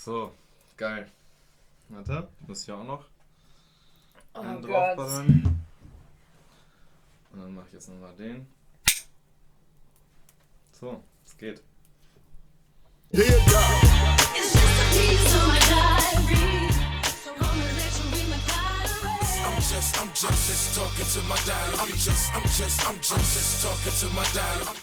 So, geil. Warte, muss ich auch noch einen Oh draufballern. Und dann mache ich jetzt nochmal den. So, es geht. It's just a piece of my diary. So wanna let you read my diary. I'm just talking to my diary. I'm just talking to my diary.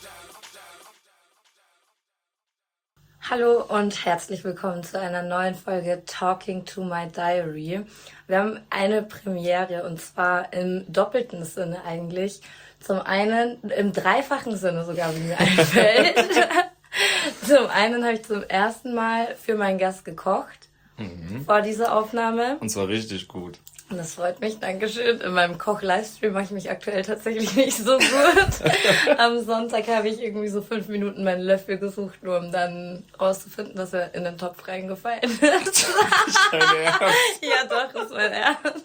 Hallo und herzlich willkommen zu einer neuen Folge Talking to My Diary. Wir haben eine Premiere und zwar im doppelten Sinne eigentlich. Zum einen, im dreifachen Sinne sogar, wie mir einfällt. Zum einen habe ich zum ersten Mal für meinen Gast gekocht vor dieser Aufnahme. Und zwar richtig gut. Und das freut mich, Dankeschön. In meinem Koch-Livestream mache ich mich aktuell tatsächlich nicht so gut. Am Sonntag habe ich irgendwie so 5 Minuten meinen Löffel gesucht, nur um dann rauszufinden, dass er in den Topf reingefallen ist. Dein Ernst? Ja, doch, ist mein Ernst.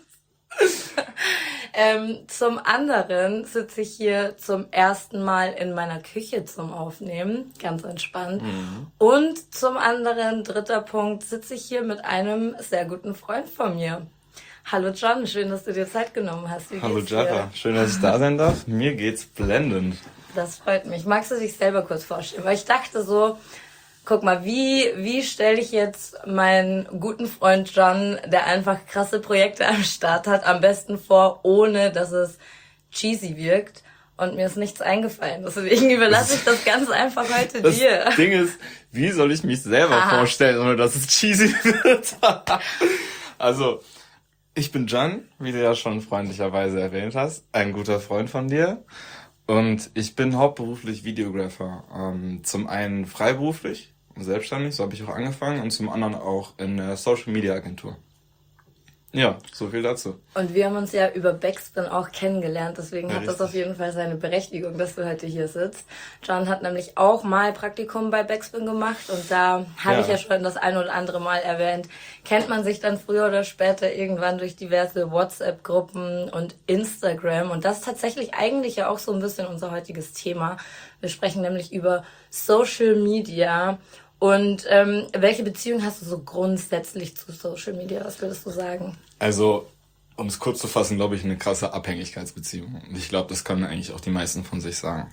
Zum anderen sitze ich hier zum ersten Mal in meiner Küche zum Aufnehmen, ganz entspannt. Und zum anderen, dritter Punkt, sitze ich hier mit einem sehr guten Freund von mir. Hallo John, schön, dass du dir Zeit genommen hast. Wie Hallo geht's dir? Jaffa, schön, dass ich da sein darf. Mir geht's blendend. Das freut mich. Magst du dich selber kurz vorstellen? Weil ich dachte so, guck mal, wie stelle ich jetzt meinen guten Freund John, der einfach krasse Projekte am Start hat, am besten vor, ohne dass es cheesy wirkt? Und mir ist nichts eingefallen. Deswegen überlasse ich das ganz einfach heute Das dir. Ding ist, wie soll ich mich selber vorstellen, ohne dass es cheesy wird? Also, ich bin Can, wie du ja schon freundlicherweise erwähnt hast, ein guter Freund von dir. Und ich bin hauptberuflich Videographer. Zum einen freiberuflich, selbstständig, so habe ich auch angefangen, und zum anderen auch in der Social Media Agentur. Ja, so viel dazu. Und wir haben uns ja über Backspin auch kennengelernt, deswegen Ja, hat das richtig. auf jeden Fall seine Berechtigung, dass du heute hier sitzt. John hat nämlich auch mal Praktikum bei Backspin gemacht und da habe Ja. ich ja schon das ein oder andere Mal erwähnt, kennt man sich dann früher oder später irgendwann durch diverse WhatsApp-Gruppen und Instagram, und das ist tatsächlich eigentlich ja auch so ein bisschen unser heutiges Thema. Wir sprechen nämlich über Social Media. Und welche Beziehung hast du so grundsätzlich zu Social Media? Was würdest du sagen? Also, um es kurz zu fassen, glaube ich, eine krasse Abhängigkeitsbeziehung. Und ich glaube, das können eigentlich auch die meisten von sich sagen.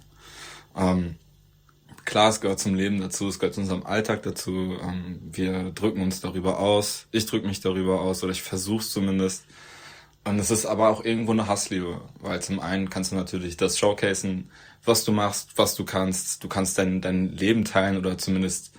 Klar, es gehört zum Leben dazu, es gehört zu unserem Alltag dazu. Wir drücken uns darüber aus. Ich drücke mich darüber aus, oder ich versuche es zumindest. Und es ist aber auch irgendwo eine Hassliebe, weil zum einen kannst du natürlich das showcasen, was du machst, was du kannst. Du kannst dein Leben teilen oder zumindest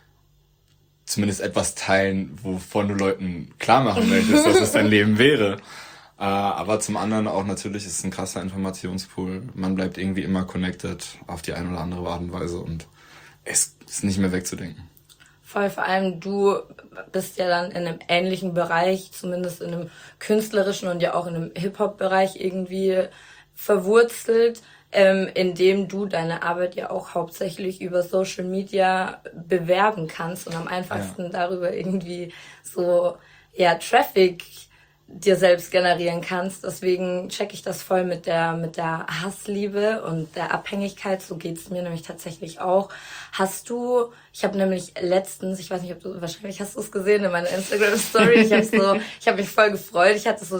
etwas teilen, wovon du Leuten klar machen möchtest, dass es dein Leben wäre. Aber zum anderen auch natürlich ist es ein krasser Informationspool. Man bleibt irgendwie immer connected auf die eine oder andere Art und Weise und es ist nicht mehr wegzudenken. Voll, vor allem du bist ja dann in einem ähnlichen Bereich, zumindest in einem künstlerischen und ja auch in einem Hip-Hop-Bereich irgendwie verwurzelt, indem du deine Arbeit ja auch hauptsächlich über Social Media bewerben kannst und am einfachsten darüber irgendwie so, ja, Traffic dir selbst generieren kannst. Deswegen checke ich das voll mit der Hassliebe und der Abhängigkeit. So geht's mir nämlich tatsächlich auch. Ich habe nämlich letztens, ich weiß nicht, wahrscheinlich hast du es gesehen in meiner Instagram-Story, ich habe mich voll gefreut. Ich hatte so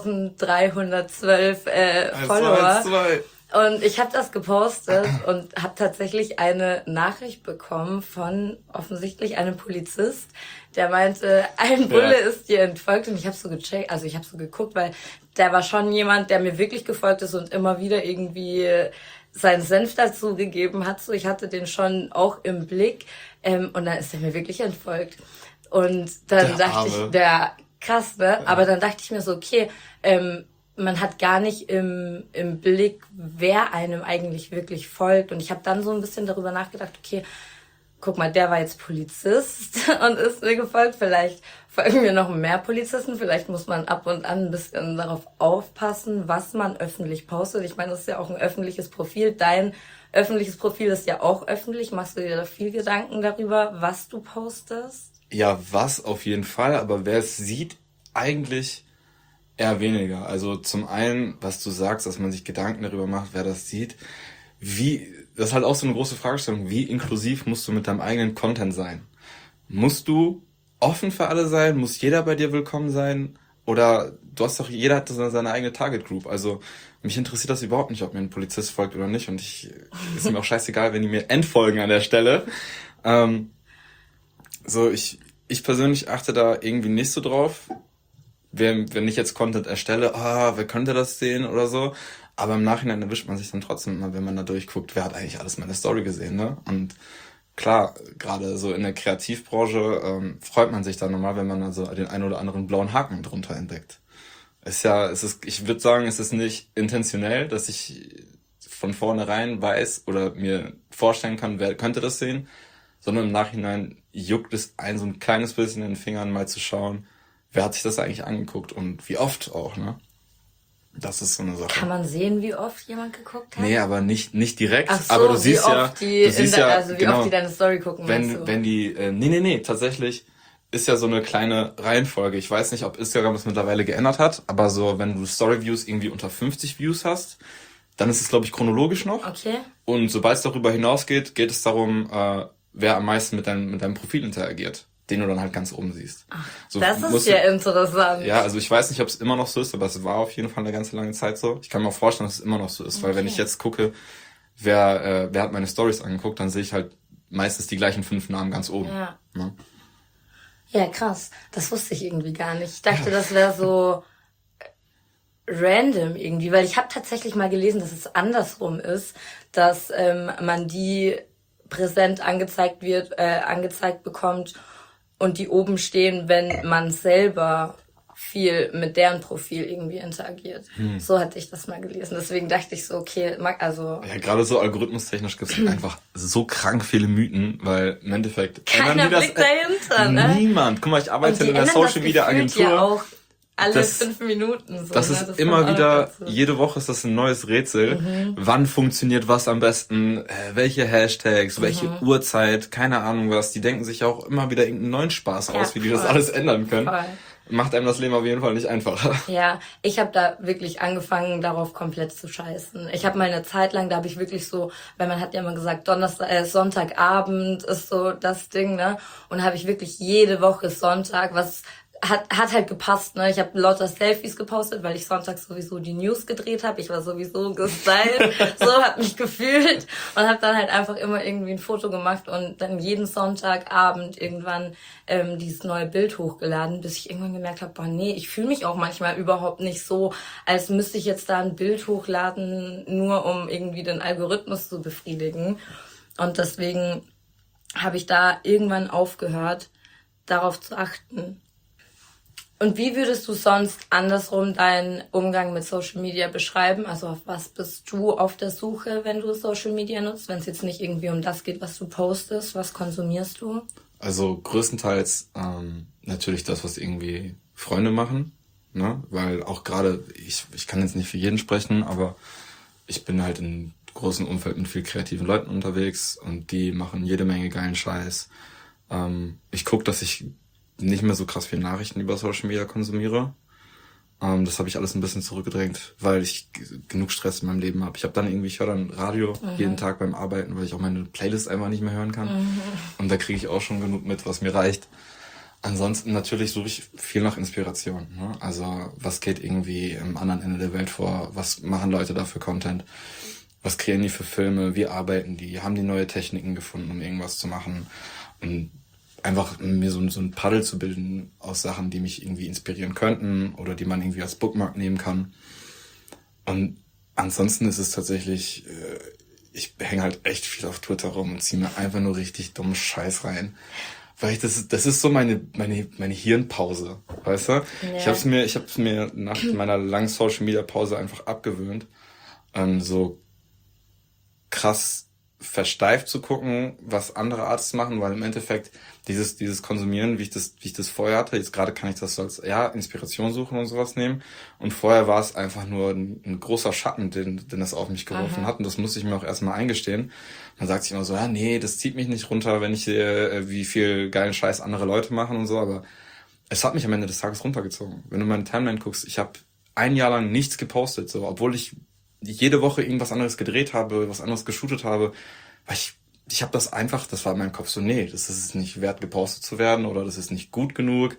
1312 Follower. Und ich habe das gepostet und habe tatsächlich eine Nachricht bekommen von offensichtlich einem Polizist, der meinte, ein Bulle ist dir entfolgt, und ich habe so gecheckt, also ich habe so geguckt, weil der war schon jemand, der mir wirklich gefolgt ist und immer wieder irgendwie seinen Senf dazu gegeben hat. So, ich hatte den schon auch im Blick, und dann ist er mir wirklich entfolgt. Und dann dachte ich, krass, ne? Ja. Aber dann dachte ich mir so, okay, man hat gar nicht im Blick, wer einem eigentlich wirklich folgt. Und ich habe dann so ein bisschen darüber nachgedacht, okay, guck mal, der war jetzt Polizist und ist mir gefolgt. Vielleicht folgen mir noch mehr Polizisten. Vielleicht muss man ab und an ein bisschen darauf aufpassen, was man öffentlich postet. Ich meine, das ist ja auch ein öffentliches Profil. Dein öffentliches Profil ist ja auch öffentlich. Machst du dir da viel Gedanken darüber, was du postest? Ja, was auf jeden Fall, aber wer es sieht, eigentlich eher weniger. Also zum einen, was du sagst, dass man sich Gedanken darüber macht, wer das sieht. Das ist halt auch so eine große Fragestellung, wie inklusiv musst du mit deinem eigenen Content sein? Musst du offen für alle sein? Muss jeder bei dir willkommen sein? Oder jeder hat seine eigene Target Group. Also mich interessiert das überhaupt nicht, ob mir ein Polizist folgt oder nicht. Und ist mir auch scheißegal, wenn die mir entfolgen an der Stelle. Ich persönlich achte da irgendwie nicht so drauf. Wenn ich jetzt Content erstelle, wer könnte das sehen oder so. Aber im Nachhinein erwischt man sich dann trotzdem immer, wenn man da durchguckt, wer hat eigentlich alles meine Story gesehen, ne? Und klar, gerade so in der Kreativbranche freut man sich dann nochmal, wenn man dann so den einen oder anderen blauen Haken drunter entdeckt. Ich würde sagen, es ist nicht intentionell, dass ich von vornherein weiß oder mir vorstellen kann, wer könnte das sehen, sondern im Nachhinein juckt es einen so ein kleines bisschen in den Fingern, mal zu schauen, wer hat sich das eigentlich angeguckt und wie oft auch, ne? Das ist so eine Sache. Kann man sehen, wie oft jemand geguckt hat? Nee, aber nicht direkt. Ach so, aber du siehst oft wie oft die deine Story gucken. Wenn die, nee, tatsächlich ist ja so eine kleine Reihenfolge. Ich weiß nicht, ob Instagram das mittlerweile geändert hat, aber so, wenn du Story-Views irgendwie unter 50 Views hast, dann ist es, glaube ich, chronologisch noch. Okay. Und sobald es darüber hinausgeht, geht es darum, wer am meisten mit deinem Profil interagiert, den du dann halt ganz oben siehst. Ach, so, das ist ja interessant. Ja, also ich weiß nicht, ob es immer noch so ist, aber es war auf jeden Fall eine ganze lange Zeit so. Ich kann mir auch vorstellen, dass es immer noch so ist, weil wenn ich jetzt gucke, wer hat meine Stories angeguckt, dann sehe ich halt meistens die gleichen 5 Namen ganz oben. Ja. Ne? Ja, krass. Das wusste ich irgendwie gar nicht. Ich dachte, das wäre so random irgendwie, weil ich habe tatsächlich mal gelesen, dass es andersrum ist, dass man die präsent angezeigt bekommt und die oben stehen, wenn man selber viel mit deren Profil irgendwie interagiert. So hatte ich das mal gelesen. Deswegen dachte ich so, okay, Ja, gerade so algorithmustechnisch gibt es einfach so krank viele Mythen, weil im Endeffekt keiner blickt dahinter, ne? Niemand. Guck mal, ich arbeite in einer Social Media Agentur. Ja auch alle 5 Minuten. So, das ist das immer wieder, jede Woche ist das ein neues Rätsel. Wann funktioniert was am besten? Welche Hashtags? Welche Uhrzeit? Keine Ahnung was. Die denken sich auch immer wieder irgendeinen neuen Spaß aus, wie die das alles ändern können. Voll. Macht einem das Leben auf jeden Fall nicht einfacher. Ja, ich habe da wirklich angefangen, darauf komplett zu scheißen. Ich habe mal eine Zeit lang, da habe ich wirklich so, weil man hat ja immer gesagt, Sonntagabend ist so das Ding, ne? Und habe ich wirklich jede Woche Sonntag, was hat halt gepasst, ne? Ich habe lauter Selfies gepostet, weil ich sonntags sowieso die News gedreht habe. Ich war sowieso gestylt, so hat mich gefühlt und habe dann halt einfach immer irgendwie ein Foto gemacht und dann jeden Sonntagabend irgendwann dieses neue Bild hochgeladen, bis ich irgendwann gemerkt habe, boah, nee, ich fühle mich auch manchmal überhaupt nicht so, als müsste ich jetzt da ein Bild hochladen, nur um irgendwie den Algorithmus zu befriedigen. Und deswegen habe ich da irgendwann aufgehört, darauf zu achten. Und wie würdest du sonst andersrum deinen Umgang mit Social Media beschreiben? Also auf was bist du auf der Suche, wenn du Social Media nutzt? Wenn es jetzt nicht irgendwie um das geht, was du postest, was konsumierst du? Also größtenteils natürlich das, was irgendwie Freunde machen, ne? Weil auch gerade, ich kann jetzt nicht für jeden sprechen, aber ich bin halt in einem großen Umfeld mit viel kreativen Leuten unterwegs und die machen jede Menge geilen Scheiß. Ich gucke, dass ich nicht mehr so krass viel Nachrichten über Social Media konsumiere. Das habe ich alles ein bisschen zurückgedrängt, weil ich genug Stress in meinem Leben habe. Ich höre dann Radio jeden Tag beim Arbeiten, weil ich auch meine Playlist einfach nicht mehr hören kann. Und da kriege ich auch schon genug mit, was mir reicht. Ansonsten natürlich suche ich viel nach Inspiration. Ne? Also was geht irgendwie am anderen Ende der Welt vor? Was machen Leute da für Content? Was kreieren die für Filme? Wie arbeiten die? Haben die neue Techniken gefunden, um irgendwas zu machen? Und einfach mir so ein Paddel zu bilden aus Sachen, die mich irgendwie inspirieren könnten oder die man irgendwie als Bookmark nehmen kann. Und ansonsten ist es tatsächlich, ich hänge halt echt viel auf Twitter rum und ziehe mir einfach nur richtig dummen Scheiß rein. Weil das ist so meine Hirnpause, weißt du? Ja. Ich hab's mir nach meiner langen Social Media Pause einfach abgewöhnt, so krass versteift zu gucken, was andere Artists machen, weil im Endeffekt dieses Konsumieren, wie ich das vorher hatte, jetzt gerade kann ich das so als Inspiration suchen und sowas nehmen. Und vorher war es einfach nur ein großer Schatten, den das auf mich geworfen hat. Und das musste ich mir auch erstmal eingestehen. Man sagt sich immer so, ja, nee, das zieht mich nicht runter, wenn ich sehe, wie viel geilen Scheiß andere Leute machen und so, aber es hat mich am Ende des Tages runtergezogen. Wenn du meine Timeline guckst, ich habe ein Jahr lang nichts gepostet, so, obwohl ich jede Woche irgendwas anderes gedreht habe, was anderes geshootet habe, weil ich ich habe das war in meinem Kopf so, nee, das ist nicht wert, gepostet zu werden oder das ist nicht gut genug.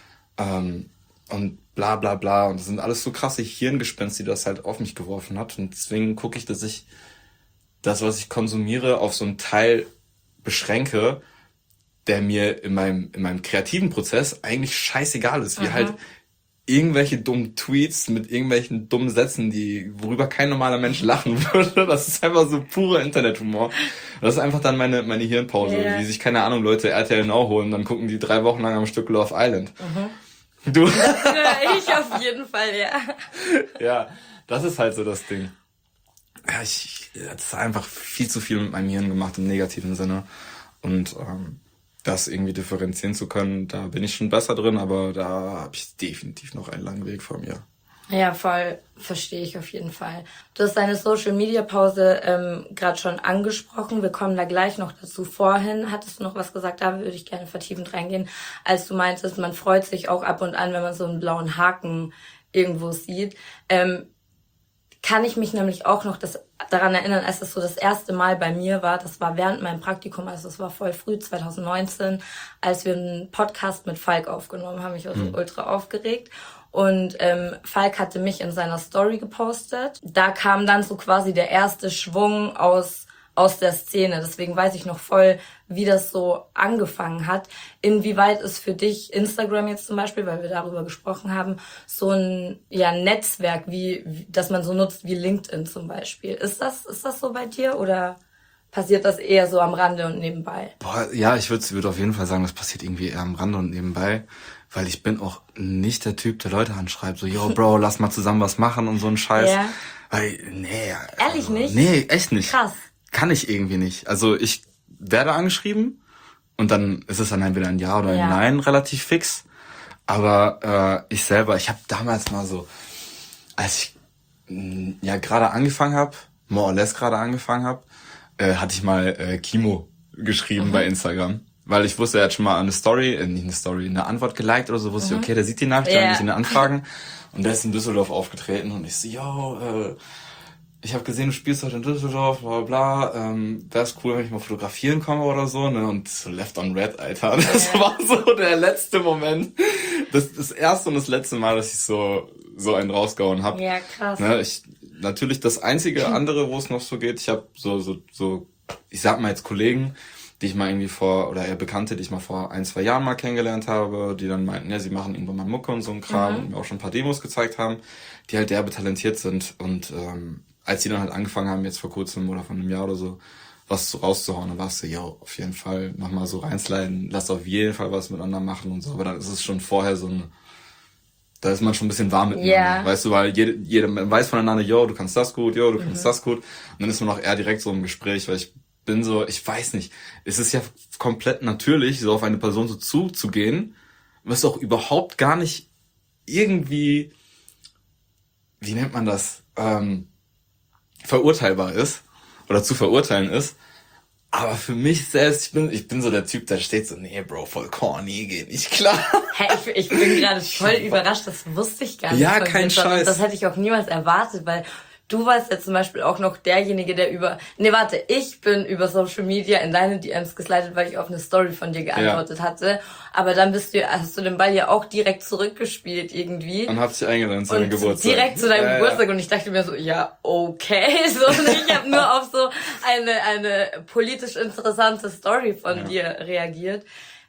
Und bla bla bla. Und das sind alles so krasse Hirngespinste, die das halt auf mich geworfen hat. Und deswegen gucke ich, dass ich das, was ich konsumiere, auf so einen Teil beschränke, der mir in meinem kreativen Prozess eigentlich scheißegal ist. Wie halt irgendwelche dummen Tweets mit irgendwelchen dummen Sätzen, worüber kein normaler Mensch lachen würde. Das ist einfach so purer Internethumor. Das ist einfach dann meine Hirnpause, wie sich, keine Ahnung, Leute RTL Now holen, dann gucken die 3 Wochen lang am Stück Love Island. Du? Ich auf jeden Fall, ja. Ja, das ist halt so das Ding. Ja, das ist einfach viel zu viel mit meinem Hirn gemacht im negativen Sinne. Und das irgendwie differenzieren zu können, da bin ich schon besser drin, aber da habe ich definitiv noch einen langen Weg vor mir. Ja, voll, verstehe ich auf jeden Fall. Du hast deine Social-Media-Pause gerade schon angesprochen. Wir kommen da gleich noch dazu. Vorhin hattest du noch was gesagt, da würde ich gerne vertiefend reingehen, als du meintest, man freut sich auch ab und an, wenn man so einen blauen Haken irgendwo sieht. Kann ich mich nämlich auch noch daran erinnern, als das so das erste Mal bei mir war, das war während meinem Praktikum, also es war voll früh, 2019, als wir einen Podcast mit Falk aufgenommen haben. Ich war so ultra aufgeregt. Und Falk hatte mich in seiner Story gepostet. Da kam dann so quasi der erste Schwung aus der Szene. Deswegen weiß ich noch voll, wie das so angefangen hat. Inwieweit ist für dich Instagram jetzt zum Beispiel, weil wir darüber gesprochen haben, so ein Netzwerk, wie das man so nutzt wie LinkedIn zum Beispiel. Ist das so bei dir oder passiert das eher so am Rande und nebenbei? Boah, ja, ich würde auf jeden Fall sagen, das passiert irgendwie eher am Rande und nebenbei, weil ich bin auch nicht der Typ, der Leute anschreibt, so, yo, Bro, lass mal zusammen was machen und so ein Scheiß. Ja. Weil, nee. Ehrlich nicht? Nee, echt nicht. Krass. Kann ich irgendwie nicht. Also ich werde angeschrieben und dann ist es dann entweder ein Ja oder ein Nein relativ fix. Aber ich habe damals mal so, als ich gerade angefangen habe, more or less gerade angefangen habe, hatte ich mal Kimo geschrieben bei Instagram. Weil ich wusste, er hat schon mal eine Antwort geliked oder so, wusste ich, okay, der sieht die Nachricht, dann nicht in den Anfragen. Und der ist in Düsseldorf aufgetreten und ich so, yo, ich habe gesehen, du spielst heute in Düsseldorf, bla bla bla, wär's cool, wenn ich mal fotografieren komme oder so, ne? Und so left on red, Alter. Das war so der letzte Moment. Das erste und das letzte Mal, dass ich so einen rausgehauen hab. Ja, krass. Ne? Natürlich das einzige andere, wo es noch so geht, ich habe so, ich sag mal jetzt Kollegen, die ich mal irgendwie oder eher Bekannte, die ich mal vor 1-2 Jahren mal kennengelernt habe, die dann meinten, ja, sie machen irgendwann mal Mucke und so ein Kram und mir auch schon ein paar Demos gezeigt haben, die halt derbe talentiert sind und als die dann halt angefangen haben, jetzt vor kurzem oder vor einem Jahr oder so, was so rauszuhauen, dann warst du, ja, auf jeden Fall nochmal so reinsliden, lass auf jeden Fall was miteinander machen und so, aber dann ist es schon vorher so da ist man schon ein bisschen warm miteinander, weißt du, weil jeder weiß voneinander, yo, du kannst das gut, yo, du kannst das gut, und dann ist man auch eher direkt so im Gespräch, weil ich weiß nicht, es ist ja komplett natürlich, so auf eine Person so zuzugehen, was auch überhaupt gar nicht irgendwie, wie nennt man das, verurteilbar ist oder zu verurteilen ist. Aber für mich selbst, ich bin so der Typ, der steht so, nee, Bro, voll corny, geht nicht klar. Hey, ich bin gerade voll überrascht, das wusste ich gar nicht. Ja, kein Scheiß. Und das hätte ich auch niemals erwartet, weil du warst ja zum Beispiel auch noch derjenige, der ich bin über Social Media in deine DMs geslidet, weil ich auf eine Story von dir geantwortet hatte. Aber dann hast du den Ball ja auch direkt zurückgespielt irgendwie. Und hab dich eingeladen zu deinem Geburtstag. Direkt zu deinem Geburtstag und ich dachte mir so, ja, okay. So, ich habe nur auf so eine politisch interessante Story von dir reagiert.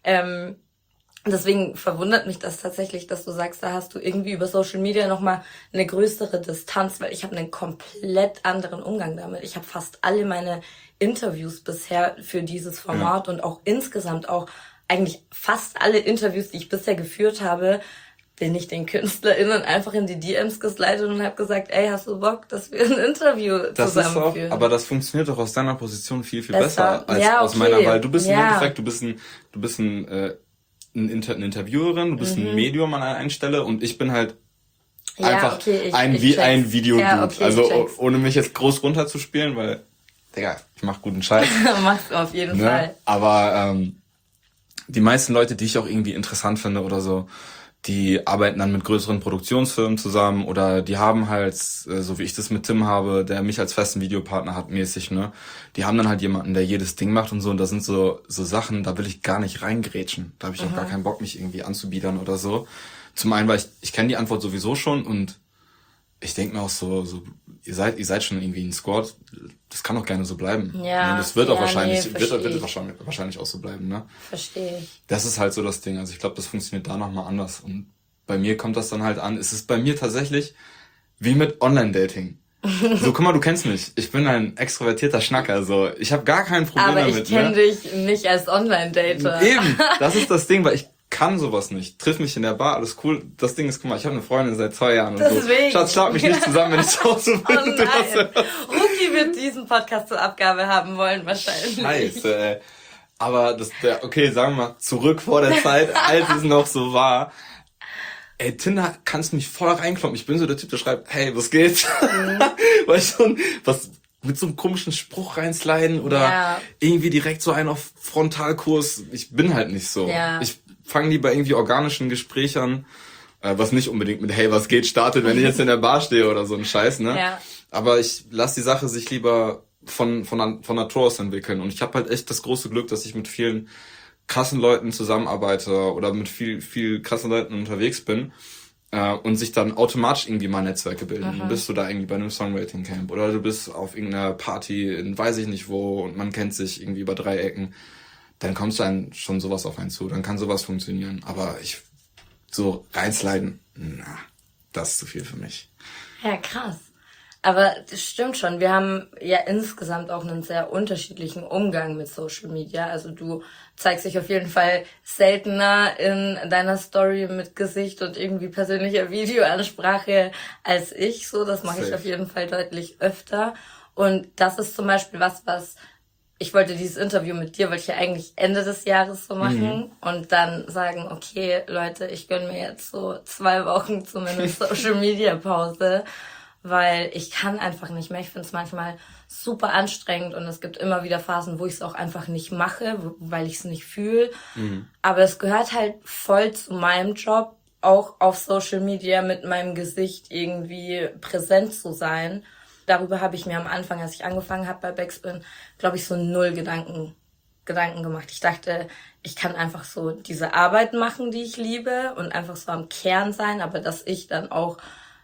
Deswegen verwundert mich das tatsächlich, dass du sagst, da hast du irgendwie über Social Media nochmal eine größere Distanz, weil ich habe einen komplett anderen Umgang damit. Ich habe fast alle meine Interviews bisher für dieses Format und auch insgesamt auch eigentlich fast alle Interviews, die ich bisher geführt habe, bin ich den KünstlerInnen einfach in die DMs geslidet und habe gesagt, ey, hast du Bock, dass wir ein Interview zusammenführen? Aber das funktioniert doch aus deiner Position viel, viel besser als aus meiner, weil du bist im Endeffekt, du bist eine Interviewerin, du bist ein Medium an einer Stelle und ich bin halt einfach ein Videodude. Ja, also ohne mich jetzt groß runterzuspielen, weil, Digga, ich mach guten Scheiß. Machst du auf jeden Fall. Aber die meisten Leute, die ich auch irgendwie interessant finde oder so, die arbeiten dann mit größeren Produktionsfirmen zusammen oder die haben halt, so wie ich das mit Tim habe, der mich als festen Videopartner hat mäßig, ne? Die haben dann halt jemanden, der jedes Ding macht und so, und das sind so Sachen, da will ich gar nicht reingrätschen. Da habe ich auch gar keinen Bock, mich irgendwie anzubiedern oder so. Zum einen, weil ich kenne die Antwort sowieso schon und ich denke mir auch so, ihr seid schon irgendwie ein Squad, das kann auch gerne so bleiben. Ja, und das wird auch ja, wahrscheinlich, nee, wird wahrscheinlich auch so bleiben, ne? Verstehe ich. Das ist halt so das Ding. Also ich glaube, das funktioniert da nochmal anders. Und bei mir kommt das dann halt an. Es ist bei mir tatsächlich wie mit Online-Dating. So, guck mal, du kennst mich. Ich bin ein extrovertierter Schnacker. So, ich habe gar kein Problem Aber damit. ich kenne dich nicht als Online-Dater. Eben, das ist das Ding, weil ich kann sowas nicht. Triff mich in der Bar, alles cool. Das Ding ist, guck mal, ich habe eine Freundin seit 2 Jahren und Deswegen. so. Schatz, schlag mich nicht zusammen, wenn ich zu Hause bin. Oh nein. Ruki wird diesen Podcast zur Abgabe haben wollen, wahrscheinlich. Scheiße, ey. Aber okay, sagen wir mal, zurück vor der Zeit, als es noch so war. Ey, Tinder kannst mich voll reinkloppen. Ich bin so der Typ, der schreibt, hey, was geht? Weil ich schon was mit so einem komischen Spruch reinsliden oder irgendwie direkt so einen auf Frontalkurs. Ich bin halt nicht so. Ja. Ich fange lieber irgendwie organischen Gespräch an, was nicht unbedingt mit hey, was geht startet, wenn ich jetzt in der Bar stehe oder so ein Scheiß, ne? Ja. Aber ich lasse die Sache sich lieber von Natur aus entwickeln. Und ich habe halt echt das große Glück, dass ich mit vielen krassen Leuten zusammenarbeite oder mit viel krassen Leuten unterwegs bin und sich dann automatisch irgendwie mal Netzwerke bilden. Dann bist du da irgendwie bei einem Songwriting-Camp oder du bist auf irgendeiner Party in weiß ich nicht wo und man kennt sich irgendwie über 3 Ecken. Dann kommst du dann schon sowas auf einen zu. Dann kann sowas funktionieren. Aber so reinsliden, das ist zu viel für mich. Ja, krass. Aber das stimmt schon. Wir haben ja insgesamt auch einen sehr unterschiedlichen Umgang mit Social Media. Also du zeigst dich auf jeden Fall seltener in deiner Story mit Gesicht und irgendwie persönlicher Videoansprache als ich. So, das mache ich auf jeden Fall deutlich öfter. Und das ist zum Beispiel was ich wollte dieses Interview mit dir, wollte ich ja eigentlich Ende des Jahres so machen und dann sagen, okay, Leute, ich gönne mir jetzt so 2 Wochen zumindest Social Media Pause, weil ich kann einfach nicht mehr. Ich finde es manchmal super anstrengend und es gibt immer wieder Phasen, wo ich es auch einfach nicht mache, weil ich es nicht fühle. Aber es gehört halt voll zu meinem Job, auch auf Social Media mit meinem Gesicht irgendwie präsent zu sein. Darüber habe ich mir am Anfang, als ich angefangen habe bei Backspin, glaube ich, so 0 Gedanken gemacht. Ich dachte, ich kann einfach so diese Arbeit machen, die ich liebe und einfach so am Kern sein, aber dass ich dann auch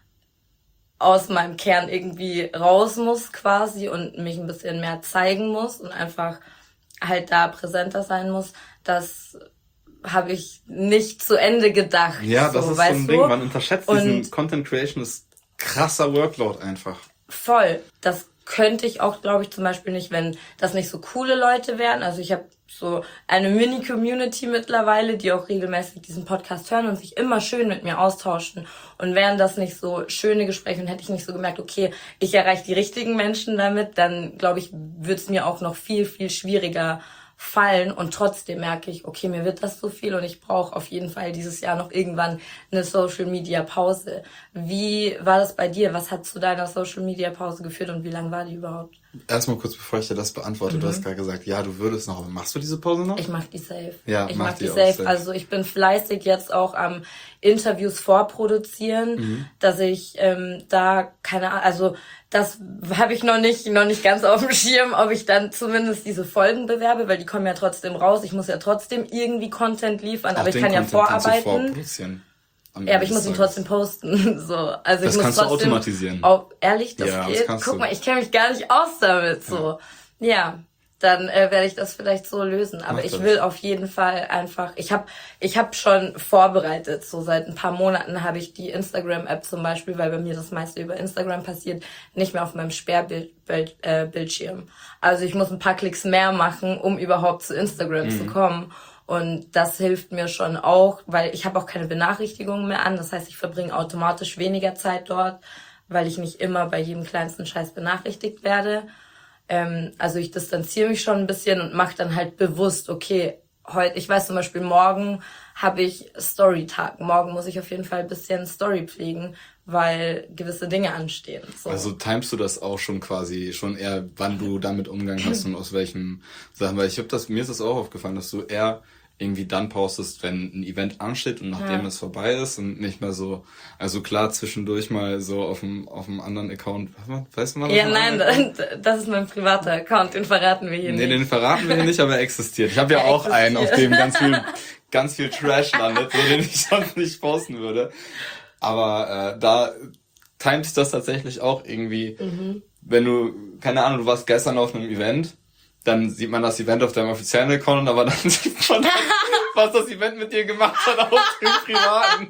aus meinem Kern irgendwie raus muss quasi und mich ein bisschen mehr zeigen muss und einfach halt da präsenter sein muss, das habe ich nicht zu Ende gedacht. Ja, das so, ist so ein Ding, man unterschätzt diesen Content Creation, ist krasser Workload einfach. Voll. Das könnte ich auch, glaube ich, zum Beispiel nicht, wenn das nicht so coole Leute wären. Also ich habe so eine Mini-Community mittlerweile, die auch regelmäßig diesen Podcast hören und sich immer schön mit mir austauschen. Und wären das nicht so schöne Gespräche und hätte ich nicht so gemerkt, okay, ich erreiche die richtigen Menschen damit, dann, glaube ich, würde es mir auch noch viel, viel schwieriger fallen. Und trotzdem merke ich, okay, mir wird das so viel und ich brauche auf jeden Fall dieses Jahr noch irgendwann eine Social-Media-Pause. Wie war das bei dir? Was hat zu deiner Social-Media-Pause geführt und wie lang war die überhaupt? Erstmal kurz, bevor ich dir das beantworte, du hast gerade gesagt, ja, du würdest noch, aber machst du diese Pause noch? Ich mach die safe. Ja, ich mach mach die die auch safe. safe. Also ich bin fleißig jetzt auch am Interviews vorproduzieren, dass ich da keine Ahnung, also das habe ich noch nicht ganz auf dem Schirm, ob ich dann zumindest diese Folgen bewerbe, weil die kommen ja trotzdem raus. Ich muss ja trotzdem irgendwie Content liefern, Auch aber ich den kann ja Content kannst du vorarbeiten. vorproduzieren. Ja, aber ich muss ihn trotzdem posten. So, also Das ich muss kannst du trotzdem automatisieren. Ehrlich, das Ja, das geht. kannst Guck du. mal, ich kenne mich gar nicht aus damit. So, ja, dann werde ich das vielleicht so lösen. Aber Mach ich das. will auf jeden Fall einfach. Ich hab schon vorbereitet. So seit ein paar Monaten habe ich die Instagram-App zum Beispiel, weil bei mir das meiste über Instagram passiert, nicht mehr auf meinem Sperrbildschirm. Also ich muss ein paar Klicks mehr machen, um überhaupt zu Instagram zu kommen. Und das hilft mir schon auch, weil ich habe auch keine Benachrichtigungen mehr an. Das heißt, ich verbringe automatisch weniger Zeit dort, weil ich nicht immer bei jedem kleinsten Scheiß benachrichtigt werde. Also ich distanziere mich schon ein bisschen und mache dann halt bewusst, okay, heute, ich weiß zum Beispiel, morgen habe ich Storytag. Morgen muss ich auf jeden Fall ein bisschen Story pflegen, weil gewisse Dinge anstehen. So. Also timest du das auch schon quasi, schon eher, wann du damit Umgang hast und aus welchen Sachen, weil mir ist das auch aufgefallen, dass du eher irgendwie dann postest, wenn ein Event ansteht und nachdem es vorbei ist und nicht mehr so, also klar zwischendurch mal so auf dem anderen Account, weißt du mal? Ja, nein, das ist mein privater Account, den verraten wir hier nicht. Nee, den verraten wir hier nicht, aber er existiert. Ich habe ja auch einen, auf dem ganz viel Trash landet, so den ich sonst nicht posten würde. Aber da timet sich das tatsächlich auch irgendwie, wenn du, keine Ahnung, du warst gestern auf einem Event, dann sieht man das Event auf deinem offiziellen Account, aber dann sieht man, was das Event mit dir gemacht hat auf dem privaten.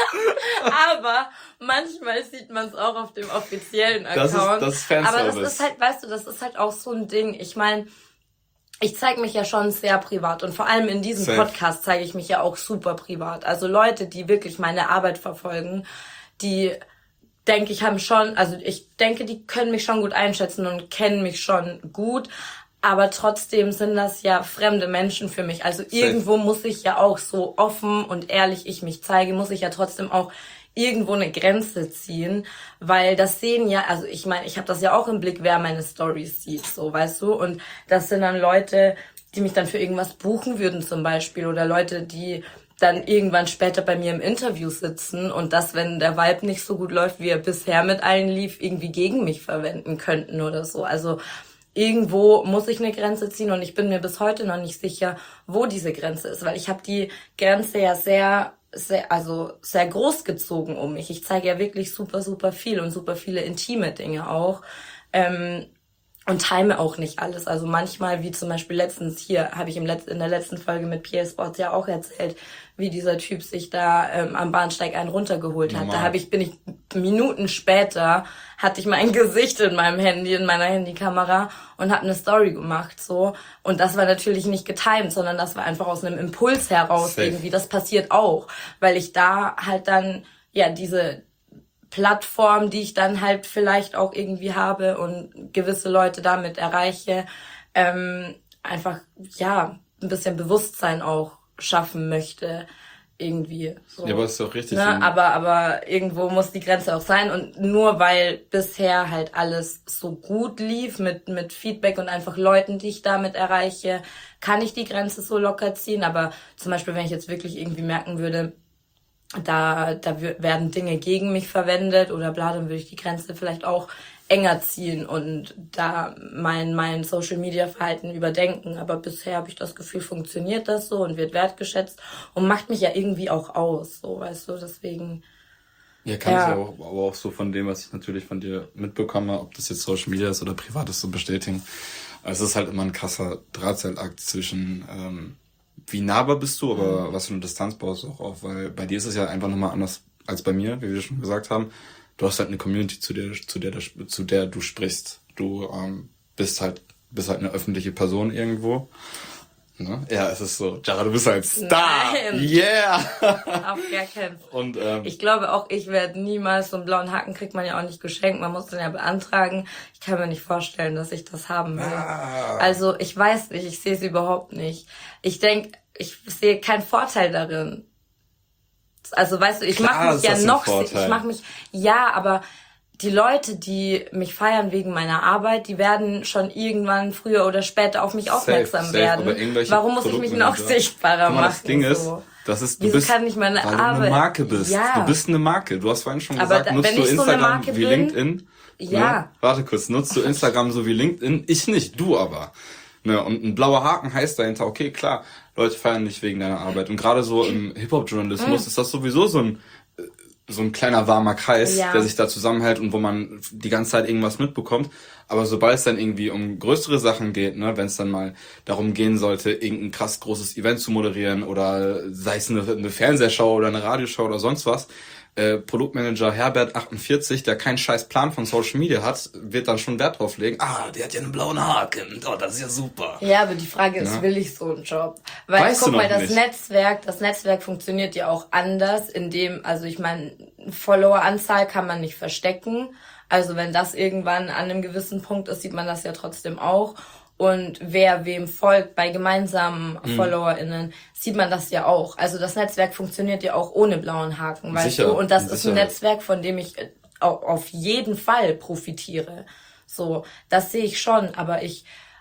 Aber manchmal sieht man es auch auf dem offiziellen Account. Das ist Fanservice. Aber das ist halt, weißt du, das ist halt auch so ein Ding. Ich meine, ich zeige mich ja schon sehr privat und vor allem in diesem Podcast zeige ich mich ja auch super privat. Also Leute, die wirklich meine Arbeit verfolgen, die denke ich haben schon, also ich denke, die können mich schon gut einschätzen und kennen mich schon gut. Aber trotzdem sind das ja fremde Menschen für mich. Also irgendwo muss ich ja auch so offen und ehrlich ich mich zeige, muss ich ja trotzdem auch irgendwo eine Grenze ziehen, weil das sehen ja, also ich meine, ich habe das ja auch im Blick, wer meine Stories sieht, so, weißt du, und das sind dann Leute, die mich dann für irgendwas buchen würden zum Beispiel oder Leute, die dann irgendwann später bei mir im Interview sitzen und das, wenn der Vibe nicht so gut läuft, wie er bisher mit allen lief, irgendwie gegen mich verwenden könnten oder so, also irgendwo muss ich eine Grenze ziehen und ich bin mir bis heute noch nicht sicher, wo diese Grenze ist, weil ich habe die Grenze ja sehr groß gezogen um mich. Ich zeige ja wirklich super, super viel und super viele intime Dinge auch. Und time auch nicht alles. Also manchmal, wie zum Beispiel letztens hier, habe ich in der letzten Folge mit PL Sports ja auch erzählt, wie dieser Typ sich da am Bahnsteig einen runtergeholt hat. Da bin ich Minuten später, hatte ich mein Gesicht in meinem Handy, in meiner Handykamera und habe eine Story gemacht so. Und das war natürlich nicht getimed, sondern das war einfach aus einem Impuls heraus irgendwie. Das passiert auch, weil ich da halt dann, ja, diese Plattform, die ich dann halt vielleicht auch irgendwie habe und gewisse Leute damit erreiche, einfach, ja, ein bisschen Bewusstsein auch schaffen möchte, irgendwie. So. Ja, aber ist doch richtig. Ne? Aber irgendwo muss die Grenze auch sein und nur weil bisher halt alles so gut lief mit Feedback und einfach Leuten, die ich damit erreiche, kann ich die Grenze so locker ziehen, aber zum Beispiel, wenn ich jetzt wirklich irgendwie merken würde, da werden Dinge gegen mich verwendet oder bla, dann würde ich die Grenze vielleicht auch enger ziehen und da mein Social-Media-Verhalten überdenken. Aber bisher habe ich das Gefühl, funktioniert das so und wird wertgeschätzt und macht mich ja irgendwie auch aus, so, weißt du, deswegen. Ja, kann ich aber auch so von dem, was ich natürlich von dir mitbekomme, ob das jetzt Social Media ist oder privat ist, so bestätigen. Also es ist halt immer ein krasser Drahtseilakt zwischen, wie nahbar bist du, aber was für eine Distanz baust du auch auf, weil bei dir ist es ja einfach nochmal anders als bei mir, wie wir schon gesagt haben. Du hast halt eine Community, zu der du sprichst. Du bist halt eine öffentliche Person irgendwo. Ne? Ja, es ist so, Jara, du bist halt Star. Nein. Yeah. Auf gar keinen Fall. Und ich glaube auch, ich werde niemals so einen blauen Haken, kriegt man ja auch nicht geschenkt, man muss den ja beantragen. Ich kann mir nicht vorstellen, dass ich das haben will. Also ich weiß nicht, ich sehe es überhaupt nicht. Ich denke, ich sehe keinen Vorteil darin. Also weißt du, ich mache mich ja noch, aber die Leute, die mich feiern wegen meiner Arbeit, die werden schon irgendwann früher oder später auf mich aufmerksam werden. Warum muss ich mich noch sichtbarer machen? Das Ding ist, du bist, kann ich meine weil Arbeit, du eine Marke bist. Ja. Du bist eine Marke. Du hast vorhin schon Aber gesagt, nutzt du Instagram wie LinkedIn? Ja. Ne? Warte kurz, nutzt du Instagram so wie LinkedIn? Ich nicht, du aber. Ne? Und ein blauer Haken heißt dahinter, okay, klar, Leute feiern dich wegen deiner Arbeit. Und gerade so im Hip-Hop-Journalismus ist das sowieso so ein kleiner warmer Kreis, der sich da zusammenhält und wo man die ganze Zeit irgendwas mitbekommt. Aber sobald es dann irgendwie um größere Sachen geht, ne, wenn es dann mal darum gehen sollte, irgendein krass großes Event zu moderieren oder sei es eine Fernsehshow oder eine Radioshow oder sonst was, Produktmanager Herbert 48, der keinen scheiß Plan von Social Media hat, wird dann schon Wert drauf legen. Ah, der hat ja einen blauen Haken. Oh, das ist ja super. Ja, aber die Frage ist, will ich so einen Job? Weil, weißt guck mal, nicht. das Netzwerk funktioniert ja auch anders, indem, also ich meine, Followeranzahl kann man nicht verstecken. Also wenn das irgendwann an einem gewissen Punkt ist, sieht man das ja trotzdem auch. Und wer wem folgt bei gemeinsamen FollowerInnen, sieht man das ja auch. Also das Netzwerk funktioniert ja auch ohne blauen Haken, weißt du? Und das ist ein Netzwerk, von dem ich auf jeden Fall profitiere. So, das sehe ich schon. Aber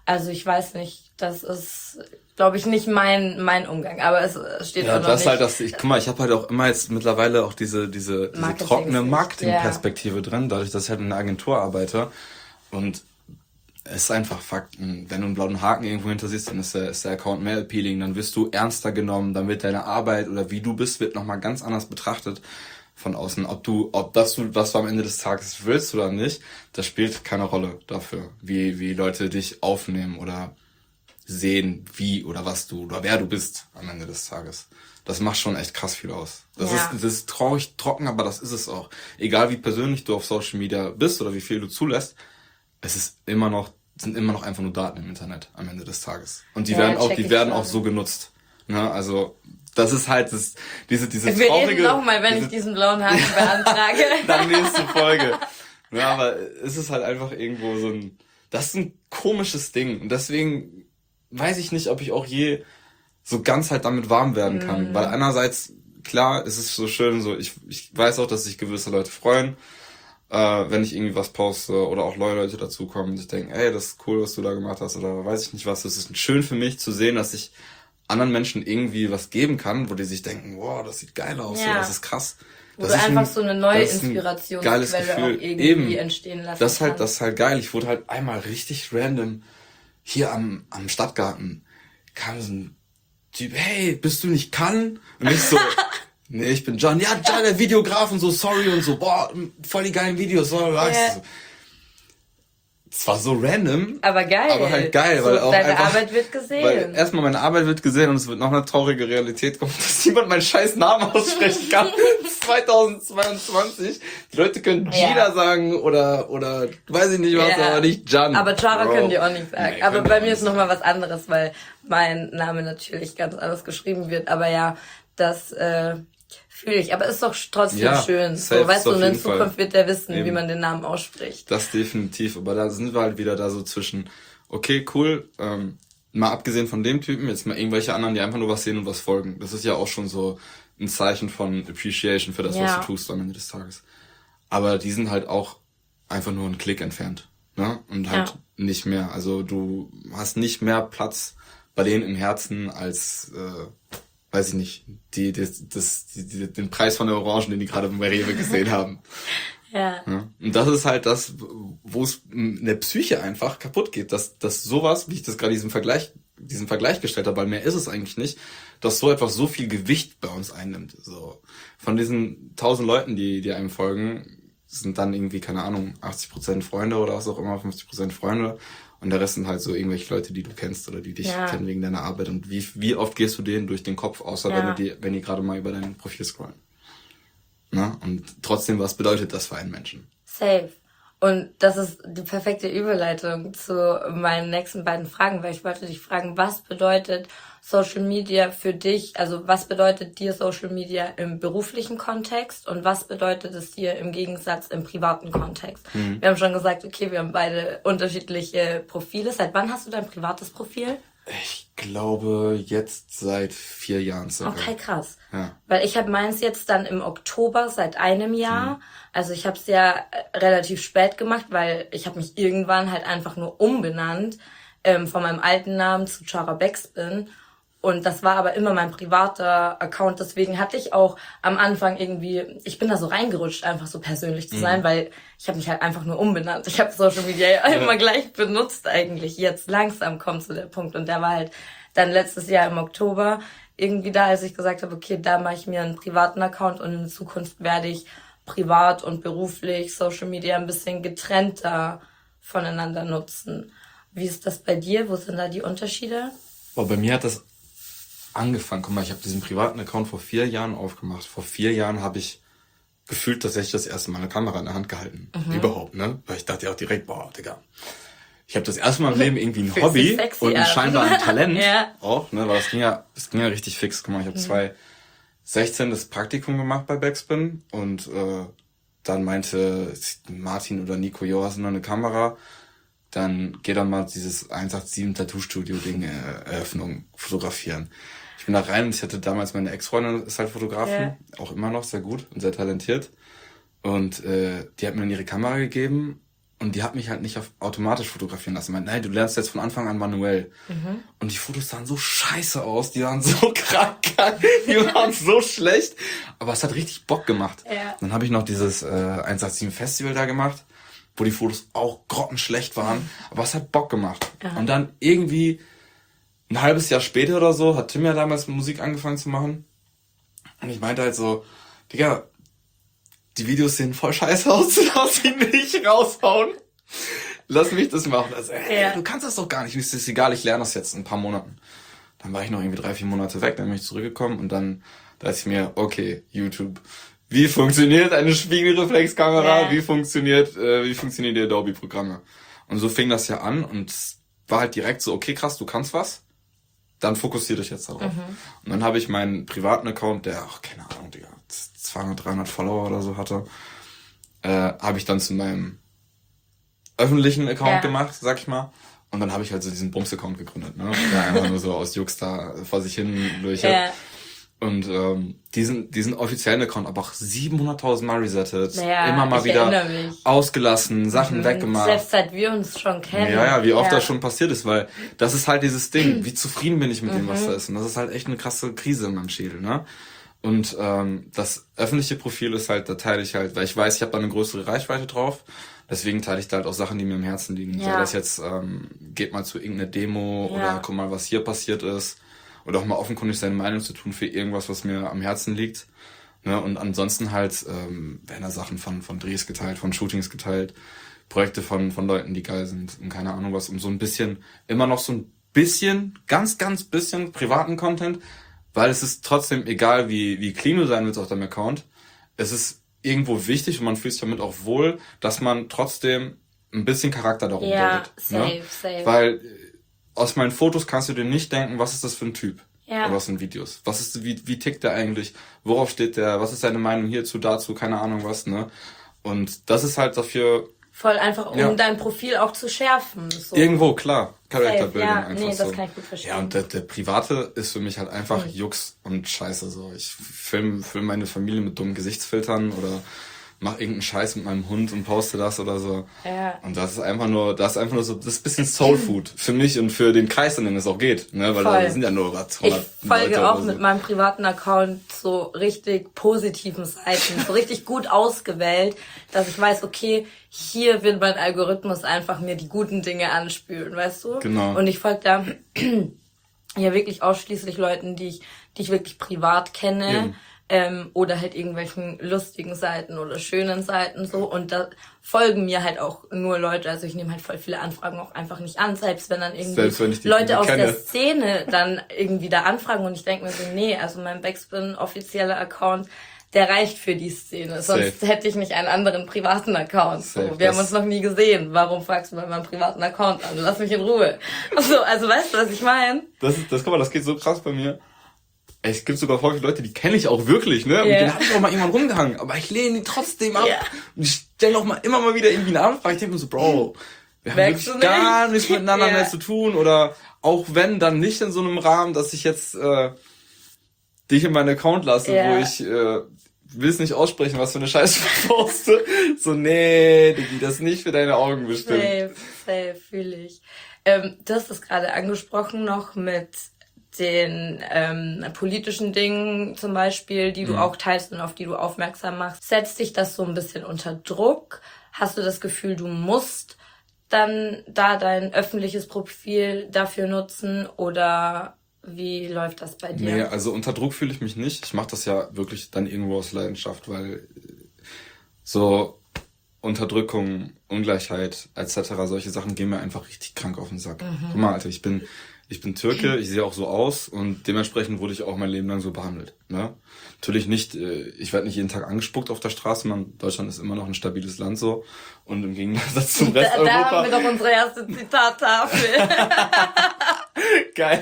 Also ich weiß nicht, das ist, glaube ich, nicht mein Umgang, aber es steht Ja, auch noch das nicht. halt, guck mal, ich habe halt auch immer jetzt mittlerweile auch diese trockene Marketingperspektive drin, dadurch, dass ich halt in einer Agentur arbeite. Und es ist einfach Fakt, wenn du einen blauen Haken irgendwo hinter siehst, dann ist der Account mehr appealing, dann wirst du ernster genommen, dann wird deine Arbeit oder wie du bist, wird nochmal ganz anders betrachtet von außen. Ob du was du am Ende des Tages willst oder nicht, das spielt keine Rolle dafür, wie Leute dich aufnehmen oder sehen, wie oder was du oder wer du bist am Ende des Tages. Das macht schon echt krass viel aus. Das ist traurig, trocken, aber das ist es auch. Egal wie persönlich du auf Social Media bist oder wie viel du zulässt, sind immer noch einfach nur Daten im Internet am Ende des Tages. Und die werden auch so genutzt. Ne? Also das ist halt diese Wir traurige... reden nochmal, wenn ich diesen blauen Haken beantrage. Dann nächste Folge. Ja, aber es ist halt einfach irgendwo das ist ein komisches Ding. Und deswegen weiß ich nicht, ob ich auch je so ganz halt damit warm werden kann. Weil einerseits, klar, es ist so schön, so ich weiß auch, dass sich gewisse Leute freuen, wenn ich irgendwie was poste oder auch Leute dazukommen und sich denken, ey, das ist cool, was du da gemacht hast oder weiß ich nicht was. Es ist schön für mich zu sehen, dass ich anderen Menschen irgendwie was geben kann, wo die sich denken, wow, das sieht geil aus, so, das ist krass. Wo du einfach so eine neue Inspirationsquelle auch irgendwie entstehen lassen das ist halt geil. Ich wurde halt einmal richtig random hier am Stadtgarten kam so ein Typ, hey, bist du nicht Kann? Und ich so, nee, ich bin John. Ja, John, der Videograf und so, sorry und so, boah, voll die geilen Videos. So. Es war so random. Aber geil. Aber halt geil, weil auch deine einfach, Arbeit wird gesehen. Weil erstmal meine Arbeit wird gesehen und es wird noch eine traurige Realität kommen, dass niemand meinen scheiß Namen aussprechen kann. 2022. Die Leute können Gina sagen oder weiß ich nicht was, aber nicht Jan. Aber Chara können die auch nicht sagen. Nee, aber bei mir ist nochmal was anderes, weil mein Name natürlich ganz anders geschrieben wird. Aber ja, das fühle ich. Aber ist doch trotzdem schön. So, weißt du, und in Zukunft wird der wissen, wie man den Namen ausspricht. Das definitiv. Aber da sind wir halt wieder da so zwischen, okay, cool, mal abgesehen von dem Typen, jetzt mal irgendwelche anderen, die einfach nur was sehen und was folgen. Das ist ja auch schon so ein Zeichen von Appreciation für das, was du tust am Ende des Tages. Aber die sind halt auch einfach nur einen Klick entfernt. Ne? Und halt nicht mehr. Also du hast nicht mehr Platz bei denen im Herzen als... weiß ich nicht, den Preis von der Orangen, den die gerade bei Rewe gesehen haben. Ja. Und das ist halt das, wo es in der Psyche einfach kaputt geht, dass sowas, wie ich das gerade diesen Vergleich gestellt habe, weil mehr ist es eigentlich nicht, dass so etwas so viel Gewicht bei uns einnimmt. So von diesen 1000 Leuten, die einem folgen, sind dann irgendwie, keine Ahnung, 80% Freunde oder was auch immer, 50% Freunde. Und der Rest sind halt so irgendwelche Leute, die du kennst oder die dich kennen wegen deiner Arbeit. Und wie oft gehst du denen durch den Kopf, außer wenn die gerade mal über dein Profil scrollen. Na? Und trotzdem, was bedeutet das für einen Menschen? Safe. Und das ist die perfekte Überleitung zu meinen nächsten beiden Fragen, weil ich wollte dich fragen, was bedeutet Social Media für dich? Also was bedeutet dir Social Media im beruflichen Kontext und was bedeutet es dir im Gegensatz im privaten Kontext? Wir haben schon gesagt, okay, wir haben beide unterschiedliche Profile. Seit wann hast du dein privates Profil? Ich glaube jetzt seit 4 Jahren circa. Okay, krass. Ja. Weil ich habe meins jetzt dann im Oktober seit einem Jahr. Also ich habe es ja relativ spät gemacht, weil ich habe mich irgendwann halt einfach nur umbenannt von meinem alten Namen zu Chara Backspin. Und das war aber immer mein privater Account. Deswegen hatte ich auch am Anfang irgendwie, ich bin da so reingerutscht, einfach so persönlich zu sein, weil ich habe mich halt einfach nur umbenannt. Ich habe Social Media ja immer gleich benutzt eigentlich. Jetzt langsam kommt zu der Punkt. Und der war halt dann letztes Jahr im Oktober irgendwie da, als ich gesagt habe, okay, da mache ich mir einen privaten Account und in Zukunft werde ich privat und beruflich Social Media ein bisschen getrennter voneinander nutzen. Wie ist das bei dir? Wo sind da die Unterschiede? Bei mir hat das angefangen. Guck mal, ich habe diesen privaten Account vor 4 Jahren aufgemacht. Vor 4 Jahren habe ich gefühlt tatsächlich das erste Mal eine Kamera in der Hand gehalten. Überhaupt, ne? Weil ich dachte ja auch direkt, boah, Digga. Ich habe das erste Mal im Leben irgendwie ein Hobby und scheinbar ein Talent auch, ne? Weil das ging ja richtig fix. Guck mal, ich habe 2016 das Praktikum gemacht bei Backspin und dann meinte Martin oder Nico, jo, hast du noch eine Kamera? Dann geh dann mal dieses 187 Tattoo-Studio-Ding Eröffnung fotografieren. Ich bin da rein und ich hatte damals meine Ex-Freundin, ist halt Fotografin, auch immer noch sehr gut und sehr talentiert. Und die hat mir dann ihre Kamera gegeben Und die hat mich halt nicht auf automatisch fotografieren lassen. Meint, nein, du lernst jetzt von Anfang an manuell. Und die Fotos sahen so scheiße aus, die waren so krank, die waren so schlecht. Aber es hat richtig Bock gemacht. Ja. Dann habe ich noch dieses 187 Festival da gemacht, wo die Fotos auch grottenschlecht waren. Aber es hat Bock gemacht. Und dann irgendwie ein halbes Jahr später oder so hat Tim ja damals mit Musik angefangen zu machen. Und ich meinte halt so, Digga, die Videos sehen voll scheiße aus, lass sie nicht raushauen. Lass mich das machen. Also, du kannst das doch gar nicht. Es ist egal, ich lerne das jetzt in ein paar Monaten. Dann war ich noch irgendwie 3-4 Monate weg, dann bin ich zurückgekommen und dann dachte ich mir, okay, YouTube, wie funktioniert eine Spiegelreflexkamera? Ja. Wie funktionieren die Adobe-Programme? Und so fing das ja an und es war halt direkt so, okay, krass, du kannst was. Dann fokussier dich jetzt darauf. Und dann habe ich meinen privaten Account, der auch, keine Ahnung, Digga, 200, 300 Follower oder so hatte, habe ich dann zu meinem öffentlichen Account gemacht, sag ich mal. Und dann habe ich halt so diesen Bums-Account gegründet, ne? Der einfach nur so aus Jux da vor sich hin durch hat. Und diesen offiziellen Account aber auch 700.000 Mal resettet, immer mal wieder ausgelassen, Sachen weggemacht. Selbst seit wir uns schon kennen. Ja, wie oft das schon passiert ist, weil das ist halt dieses Ding, wie zufrieden bin ich mit dem, was da ist. Und das ist halt echt eine krasse Krise in meinem Schädel, ne? Und das öffentliche Profil ist halt, da teile ich halt, weil ich weiß, ich habe da eine größere Reichweite drauf. Deswegen teile ich da halt auch Sachen, die mir am Herzen liegen. Sei das jetzt, geht mal zu irgendeiner Demo oder guck mal, was hier passiert ist. Oder auch mal offenkundig seine Meinung zu tun für irgendwas, was mir am Herzen liegt. Ne? Und ansonsten halt werden da Sachen von Drehs geteilt, von Shootings geteilt, Projekte von Leuten, die geil sind und keine Ahnung was. Und so ein bisschen, immer noch so ein bisschen, ganz bisschen privaten Content, weil es ist trotzdem egal, wie clean du sein willst auf deinem Account. Es ist irgendwo wichtig und man fühlt sich damit auch wohl, dass man trotzdem ein bisschen Charakter darum bildet. Safe. Weil aus meinen Fotos kannst du dir nicht denken, was ist das für ein Typ? Ja. Oder aus den Videos. Was ist, wie tickt der eigentlich? Worauf steht der? Was ist seine Meinung hierzu, dazu? Keine Ahnung was, ne? Und das ist halt dafür... Voll einfach, um dein Profil auch zu schärfen. So. Irgendwo, klar. Charakterbuilding einfach das so. kann ich gut verstehen. Ja, und der Private ist für mich halt einfach Jux und Scheiße, so. Ich film meine Familie mit dummen Gesichtsfiltern oder mach irgendeinen Scheiß mit meinem Hund und poste das oder so. Ja. Und das ist einfach nur so, das ist ein bisschen Soulfood für mich und für den Kreis, in dem es auch geht, ne, weil da sind ja nur 100 Ich folge Leute auch oder so. mit meinem privaten Account so richtig positiven Seiten, so richtig gut ausgewählt, dass ich weiß, okay, hier will mein Algorithmus einfach mir die guten Dinge anspülen, weißt du? Genau. Und ich folge da ja wirklich ausschließlich Leuten, die ich wirklich privat kenne. Oder halt irgendwelchen lustigen Seiten oder schönen Seiten so. Und da folgen mir halt auch nur Leute, also ich nehme halt voll viele Anfragen auch einfach nicht an, selbst wenn dann irgendwie Leute aus der Szene dann irgendwie da anfragen und ich denke mir so, nee, also mein Backspin offizieller Account, der reicht für die Szene, sonst hätte ich nicht einen anderen privaten Account. So, wir haben uns noch nie gesehen, warum fragst du bei meinem privaten Account an? Lass mich in Ruhe. Also weißt du, was ich meine? Das geht so krass bei mir. Es gibt sogar häufig Leute, die kenne ich auch wirklich, ne? Mit denen habe ich auch mal irgendwann rumgehangen. Aber ich lehne die trotzdem ab. Und ich stelle auch mal immer mal wieder irgendwie eine Anfrage. Ich denke mir so, Bro, wir haben wirklich gar nichts miteinander mehr zu tun. Oder auch wenn, dann nicht in so einem Rahmen, dass ich jetzt dich in meinen Account lasse, wo ich will es nicht aussprechen, was für eine Scheiße poste. So, nee, Diggi, das ist nicht für deine Augen bestimmt. Safe, fühle ich. Du hast es gerade angesprochen noch mit den politischen Dingen zum Beispiel, die du auch teilst und auf die du aufmerksam machst. Setzt dich das so ein bisschen unter Druck? Hast du das Gefühl, du musst dann da dein öffentliches Profil dafür nutzen oder wie läuft das bei dir? Nee, also unter Druck fühle ich mich nicht. Ich mache das ja wirklich dann irgendwo aus Leidenschaft, weil so Unterdrückung, Ungleichheit etc., solche Sachen gehen mir einfach richtig krank auf den Sack. Guck mal, Alter, ich bin Türke, ich sehe auch so aus und dementsprechend wurde ich auch mein Leben lang so behandelt. Ne? Natürlich nicht, ich werde nicht jeden Tag angespuckt auf der Straße, Deutschland ist immer noch ein stabiles Land so und im Gegensatz zum Rest Europa... Da haben wir doch unsere erste Zitattafel. Geil.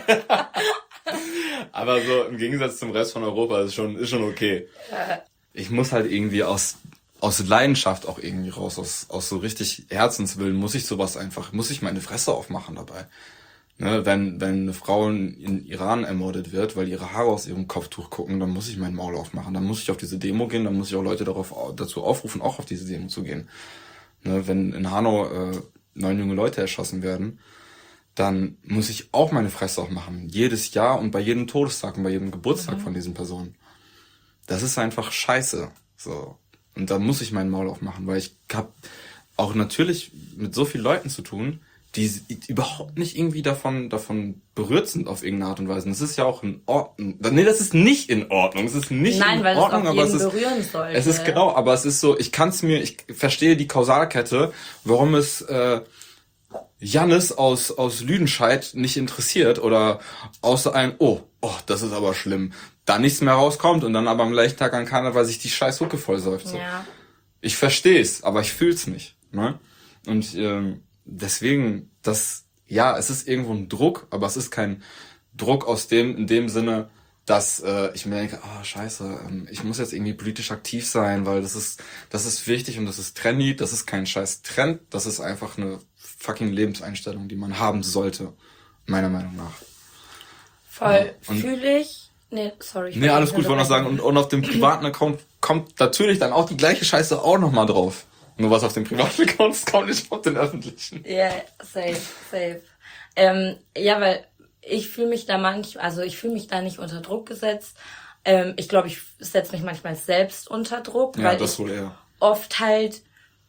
Aber so im Gegensatz zum Rest von Europa ist schon okay. Ich muss halt irgendwie aus Leidenschaft auch irgendwie raus, aus so richtig Herzenswillen muss ich meine Fresse aufmachen dabei. Ne, wenn eine Frau in Iran ermordet wird, weil ihre Haare aus ihrem Kopftuch gucken, dann muss ich mein Maul aufmachen. Dann muss ich auf diese Demo gehen, dann muss ich auch Leute dazu aufrufen, auch auf diese Demo zu gehen. Ne, wenn in Hanau 9 junge Leute erschossen werden, dann muss ich auch meine Fresse auch machen. Jedes Jahr und bei jedem Todestag und bei jedem Geburtstag von diesen Personen. Das ist einfach scheiße. So. Und da muss ich meinen Maul aufmachen, weil ich habe auch natürlich mit so vielen Leuten zu tun, die überhaupt nicht irgendwie davon berührt sind auf irgendeine Art und Weise. Und das ist ja auch in Ordnung. Nee, das ist nicht in Ordnung. Es ist nicht Nein, in weil Ordnung, es auch aber jeden es ist, berühren sollte. es ist genau, aber es ist so, ich verstehe die Kausalkette, warum es Jannis aus Lüdenscheid nicht interessiert oder außer oh, das ist aber schlimm, da nichts mehr rauskommt und dann aber am gleichen Tag an Karneval sich die scheiß Hucke vollsäuft. So. Ja. Ich versteh's, aber ich fühl's nicht. Ne? Und deswegen, es ist irgendwo ein Druck, aber es ist kein Druck in dem Sinne, dass ich mir denke, scheiße, ich muss jetzt irgendwie politisch aktiv sein, weil das ist wichtig und das ist trendy, das ist kein scheiß Trend, das ist einfach eine fucking Lebenseinstellung, die man haben sollte, meiner Meinung nach. Voll fühle ich. Nee, sorry. Nee, alles gut, wollte noch sagen. Und auf dem privaten Account kommt natürlich dann auch die gleiche Scheiße auch nochmal drauf. Nur was auf dem privaten Account ist, kommt nicht auf den öffentlichen. Ja, safe. Ja, weil ich fühle mich da ich fühle mich da nicht unter Druck gesetzt. Ich glaube, ich setze mich manchmal selbst unter Druck, Ja, weil das ich wohl eher. oft halt,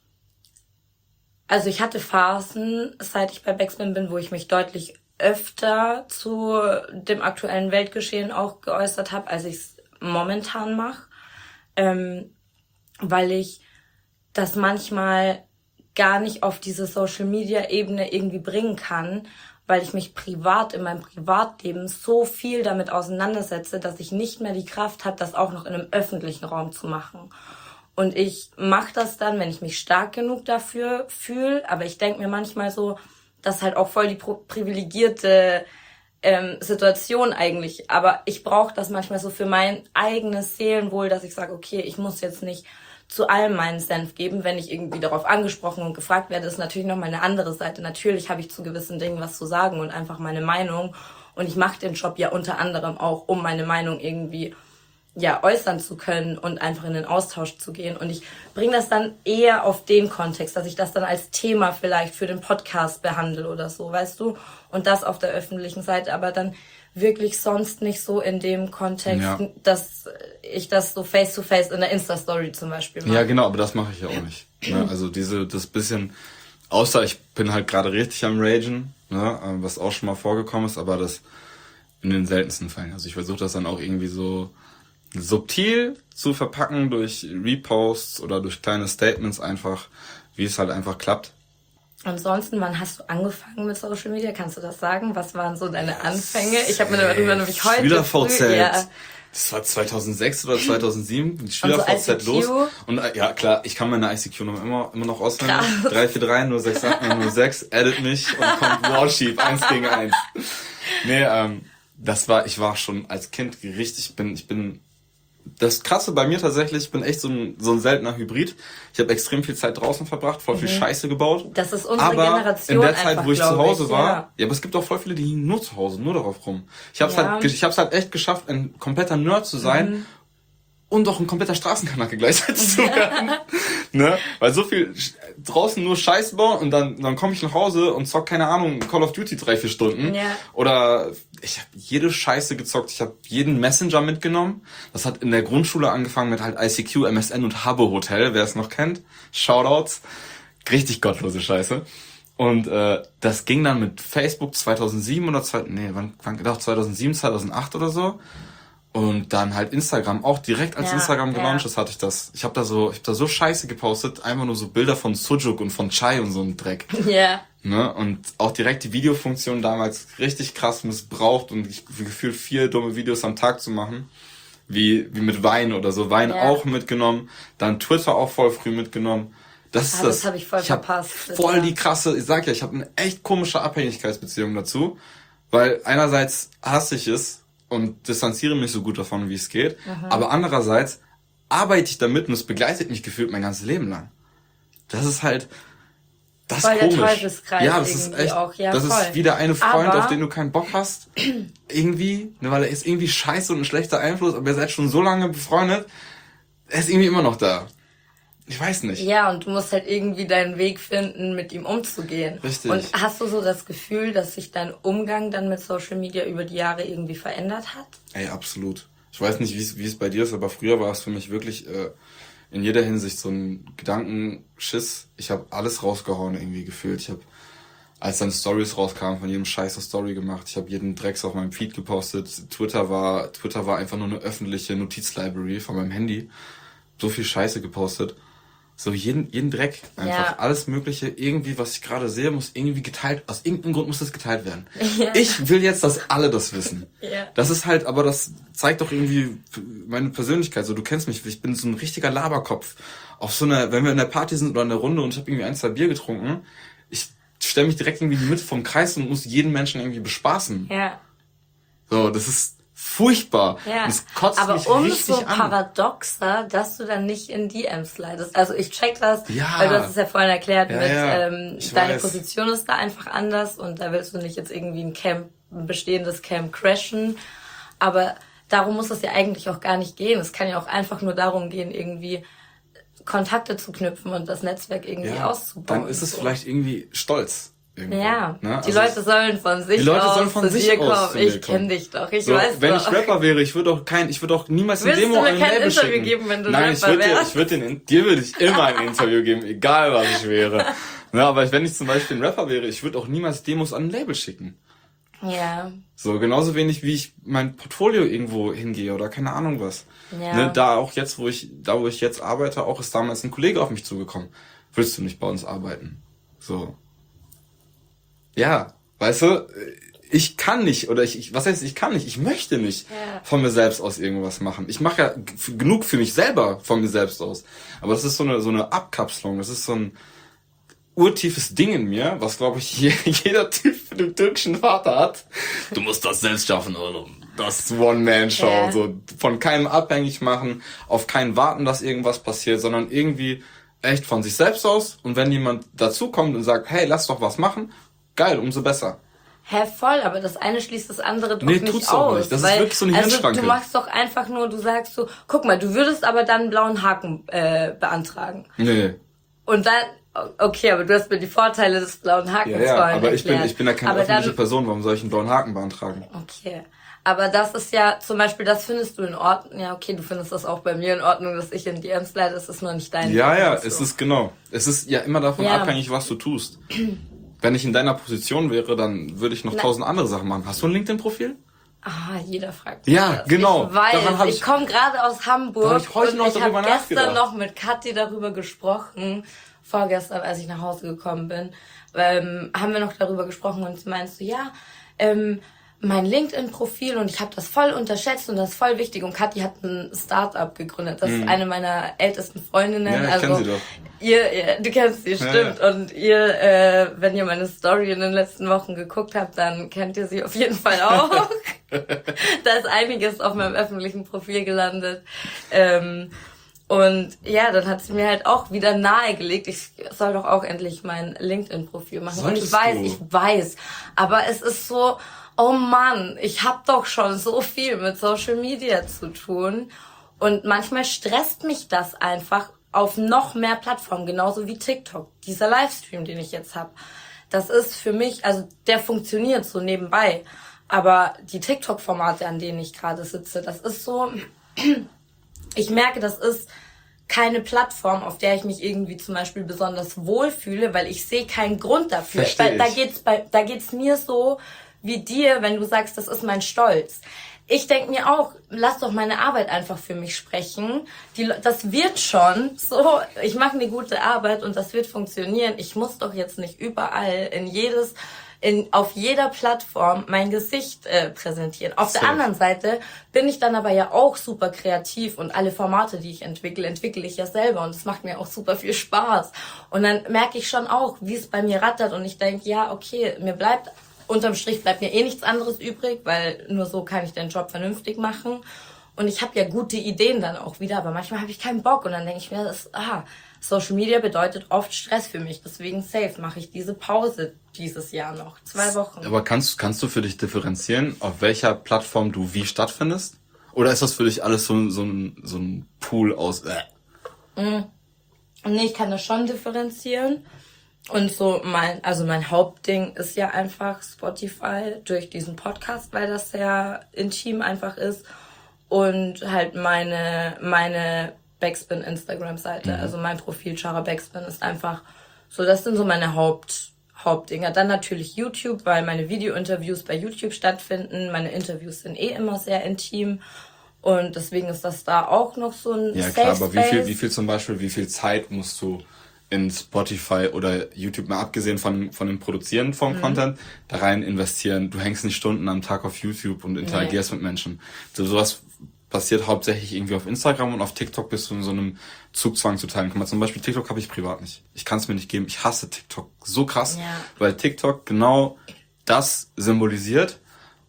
also ich hatte Phasen, seit ich bei Backspin bin, wo ich mich deutlich öfter zu dem aktuellen Weltgeschehen auch geäußert habe, als ich es momentan mache, weil ich das manchmal gar nicht auf diese Social-Media-Ebene irgendwie bringen kann, weil ich mich privat in meinem Privatleben so viel damit auseinandersetze, dass ich nicht mehr die Kraft habe, das auch noch in einem öffentlichen Raum zu machen. Und ich mache das dann, wenn ich mich stark genug dafür fühle, aber ich denke mir manchmal so, das ist halt auch voll die privilegierte Situation eigentlich. Aber ich brauche das manchmal so für mein eigenes Seelenwohl, dass ich sage, okay, ich muss jetzt nicht zu allem meinen Senf geben, wenn ich irgendwie darauf angesprochen und gefragt werde, ist natürlich noch mal eine andere Seite. Natürlich habe ich zu gewissen Dingen was zu sagen und einfach meine Meinung. Und ich mache den Job ja unter anderem auch, um meine Meinung irgendwie äußern zu können und einfach in den Austausch zu gehen. Und ich bringe das dann eher auf den Kontext, dass ich das dann als Thema vielleicht für den Podcast behandle oder so, weißt du? Und das auf der öffentlichen Seite, aber dann wirklich sonst nicht so in dem Kontext, dass ich das so face-to-face in der Insta-Story zum Beispiel mache. Ja, genau, aber das mache ich ja auch nicht. Ne? Also das bisschen, außer ich bin halt gerade richtig am Ragen, ne? Was auch schon mal vorgekommen ist, aber das in den seltensten Fällen. Also ich versuche das dann auch irgendwie so subtil zu verpacken durch Reposts oder durch kleine Statements einfach, wie es halt einfach klappt. Ansonsten, wann hast du angefangen mit Social Media? Kannst du das sagen? Was waren so deine Anfänge? Ich habe mir darüber nämlich heute SchülerVZ. Ja. Das war 2006 oder 2007. Die SchülerVZ so los. Und ja, klar, ich kann meine ICQ-Nummer immer noch auswendig. 343 068 006, edit mich und kommt Warsheep 1 gegen 1. Nee, ich war schon als Kind richtig, ich bin das Krasse bei mir tatsächlich, ich bin echt so ein seltener Hybrid. Ich habe extrem viel Zeit draußen verbracht, voll viel Scheiße gebaut. Das ist unsere aber Generation in der Zeit, einfach, wo ich zu Hause war, ja. Ja, aber es gibt auch voll viele, die hingen nur zu Hause, nur darauf rum. Ich hab's halt echt geschafft, ein kompletter Nerd zu sein und auch ein kompletter Straßenkanacke gleichzeitig zu werden. Ne? Weil so viel draußen nur Scheiß bauen und dann komme ich nach Hause und zock, keine Ahnung, Call of Duty 3-4 Stunden. Ja. Oder ich habe jede Scheiße gezockt. Ich habe jeden Messenger mitgenommen. Das hat in der Grundschule angefangen mit halt ICQ, MSN und Habbo Hotel, wer es noch kennt. Shoutouts. Richtig gottlose Scheiße. Und das ging dann mit Facebook 2007 oder 2007, 2008 oder so. Und dann halt Instagram, auch direkt als Instagram gelauncht ist, hatte ich das. Ich hab da so Scheiße gepostet, einfach nur so Bilder von Sujuk und von Chai und so ein Dreck. Ja. Ne? Und auch direkt die Videofunktion damals richtig krass missbraucht und gefühlt 4 dumme Videos am Tag zu machen. Wie mit Wein oder so. Wein auch mitgenommen, dann Twitter auch voll früh mitgenommen. Das habe ich voll verpasst. Voll die krasse, ich sag ja, ich habe eine echt komische Abhängigkeitsbeziehung dazu. Weil einerseits hasse ich es und distanziere mich so gut davon, wie es geht. Aber andererseits arbeite ich damit und es begleitet mich gefühlt mein ganzes Leben lang. Das ist halt, das ist komisch. Der Teufelskreis ja, das ist echt, auch. Ja, das voll. ist wieder eine Freund, aber auf den du keinen Bock hast. Irgendwie, ne, weil er ist irgendwie scheiße und ein schlechter Einfluss, aber ihr seid schon so lange befreundet, er ist irgendwie immer noch da. ich weiß nicht. Ja, und du musst halt irgendwie deinen Weg finden, mit ihm umzugehen. Richtig. Und hast du so das Gefühl, dass sich dein Umgang dann mit Social Media über die Jahre irgendwie verändert hat? Ey, absolut. Ich weiß nicht, wie es bei dir ist, aber früher war es für mich wirklich in jeder Hinsicht so ein Gedankenschiss. Ich habe alles rausgehauen irgendwie gefühlt. Ich habe, als dann Stories rauskamen, von jedem Scheiß eine Story gemacht. Ich habe jeden Drecks auf meinem Feed gepostet. Twitter war einfach nur eine öffentliche Notizlibrary von meinem Handy. So viel Scheiße gepostet. So jeden Dreck. Einfach alles Mögliche. Irgendwie, was ich gerade sehe, muss irgendwie geteilt. Aus irgendeinem Grund muss das geteilt werden. Ja. Ich will jetzt, dass alle das wissen. Ja. Das ist halt, aber das zeigt doch irgendwie meine Persönlichkeit. So, du kennst mich. Ich bin so ein richtiger Laberkopf. Auf so einer, wenn wir in der Party sind oder in der Runde und ich habe irgendwie 1, 2 Bier getrunken, ich stelle mich direkt irgendwie in die Mitte vom Kreis und muss jeden Menschen irgendwie bespaßen. Ja. So, das ist furchtbar. Ja. Und es kotzt aber mich umso richtig an. Paradoxer, dass du dann nicht in DMs slidest. Also ich check das, weil du hast es ja vorhin erklärt, deine Position ist da einfach anders und da willst du nicht jetzt irgendwie ein bestehendes Camp crashen. Aber darum muss es ja eigentlich auch gar nicht gehen. Es kann ja auch einfach nur darum gehen, irgendwie Kontakte zu knüpfen und das Netzwerk irgendwie auszubauen. Dann ist es vielleicht irgendwie Stolz. Irgendwo, ja, ne? Die Leute sollen von sich aus zu dir kommen. Ich kenne dich doch, ich weiß wenn doch. Ich Rapper wäre, ich würde auch niemals eine Demo an ein Label schicken. Interview geben, wenn du Nein, Rapper wärst? dir würde ich immer ein Interview geben, egal was ich wäre. Ja, aber wenn ich zum Beispiel ein Rapper wäre, ich würde auch niemals Demos an ein Label schicken. Ja. So, genauso wenig wie ich mein Portfolio irgendwo hingehe oder keine Ahnung was. Ja. Ne, wo ich jetzt arbeite, auch ist damals ein Kollege auf mich zugekommen. Willst du nicht bei uns arbeiten? So. Ja, weißt du, ich kann nicht, oder was heißt ich kann nicht, ich möchte nicht von mir selbst aus irgendwas machen. Ich mache ja genug für mich selber von mir selbst aus. Aber das ist so eine Abkapselung, das ist so ein urtiefes Ding in mir, was, glaube ich, jeder Typ mit dem türkischen Vater hat. Du musst das selbst schaffen, oder? Das One-Man-Show, so von keinem abhängig machen, auf keinen warten, dass irgendwas passiert, sondern irgendwie echt von sich selbst aus. Und wenn jemand dazukommt und sagt, hey, lass doch was machen, geil, umso besser. Voll, aber das eine schließt das andere doch nicht tut's aus. Auch nicht. Das ist wirklich so eine Hirnschranke. Du machst doch einfach nur, du sagst so, guck mal, du würdest aber dann einen blauen Haken beantragen. Nee. Und dann, okay, aber du hast mir die Vorteile des blauen Hakens vorhin aber erklärt. Ich bin ja keine öffentliche Person, warum soll ich einen blauen Haken beantragen? Okay. Aber das ist ja, zum Beispiel, das findest du in Ordnung. Ja, okay, du findest das auch bei mir in Ordnung, dass ich in DMs leite, das ist nur nicht dein Ding. Es ist genau. Es ist ja immer davon abhängig, was du tust. Wenn ich in deiner Position wäre, dann würde ich noch 1000 andere Sachen machen. Hast du ein LinkedIn-Profil? Jeder fragt. Ja, das. genau. Ich weiß, ich komme gerade aus Hamburg ich heute und ich habe gestern noch mit Kathi darüber gesprochen, vorgestern, als ich nach Hause gekommen bin, haben wir noch darüber gesprochen und sie meinst so, mein LinkedIn-Profil und ich habe das voll unterschätzt und das ist voll wichtig. Und Kathi hat ein Start-up gegründet. Das ist eine meiner ältesten Freundinnen. Ja, ich kenn sie doch. Du kennst sie, stimmt. Ja. Und ihr, wenn ihr meine Story in den letzten Wochen geguckt habt, dann kennt ihr sie auf jeden Fall auch. Da ist einiges auf meinem öffentlichen Profil gelandet. Und ja, dann hat sie mir halt auch wieder nahegelegt, ich soll doch auch endlich mein LinkedIn-Profil machen. Solltest und ich weiß. Aber es ist so, oh Mann, ich hab doch schon so viel mit Social Media zu tun. Und manchmal stresst mich das einfach auf noch mehr Plattformen, genauso wie TikTok. Dieser Livestream, den ich jetzt hab, das ist für mich, also der funktioniert so nebenbei. Aber die TikTok-Formate, an denen ich gerade sitze, das ist so, ich merke, das ist keine Plattform, auf der ich mich irgendwie zum Beispiel besonders wohlfühle, weil ich sehe keinen Grund dafür. Da geht's mir so wie dir, wenn du sagst, das ist mein Stolz. Ich denke mir auch, lass doch meine Arbeit einfach für mich sprechen. Das wird schon so, ich mache eine gute Arbeit und das wird funktionieren. Ich muss doch jetzt nicht überall auf jeder Plattform mein Gesicht präsentieren. Auf der anderen Seite bin ich dann aber ja auch super kreativ und alle Formate, die ich entwickle ich ja selber und es macht mir auch super viel Spaß. Und dann merke ich schon auch, wie es bei mir rattert und ich denke, ja, okay, unterm Strich bleibt mir nichts anderes übrig, weil nur so kann ich den Job vernünftig machen. Und ich habe ja gute Ideen dann auch wieder, aber manchmal habe ich keinen Bock und dann denke ich mir, Social Media bedeutet oft Stress für mich. Deswegen mache ich diese Pause dieses Jahr noch. 2 Wochen. Aber kannst du für dich differenzieren, auf welcher Plattform du wie stattfindest? Oder ist das für dich alles so ein Pool aus? Nee, ich kann das schon differenzieren. Und so mein Hauptding ist ja einfach Spotify durch diesen Podcast, weil das sehr intim einfach ist. Und halt meine Backspin Instagram-Seite, also mein Profil Chara Backspin ist einfach so, das sind so meine Hauptdinger. Dann natürlich YouTube, weil meine Video-Interviews bei YouTube stattfinden. Meine Interviews sind immer sehr intim. Und deswegen ist das da auch noch so ein Ja, Safe klar, aber Space. wie viel zum Beispiel, wie viel Zeit musst du in Spotify oder YouTube, mal abgesehen von dem Produzieren von Content, da rein investieren? Du hängst nicht Stunden am Tag auf YouTube und interagierst mit Menschen. Sowas passiert hauptsächlich irgendwie auf Instagram, und auf TikTok bist du in so einem Zugzwang zu teilen. Guck mal, zum Beispiel TikTok habe ich privat nicht. Ich kann es mir nicht geben. Ich hasse TikTok so krass, weil TikTok genau das symbolisiert,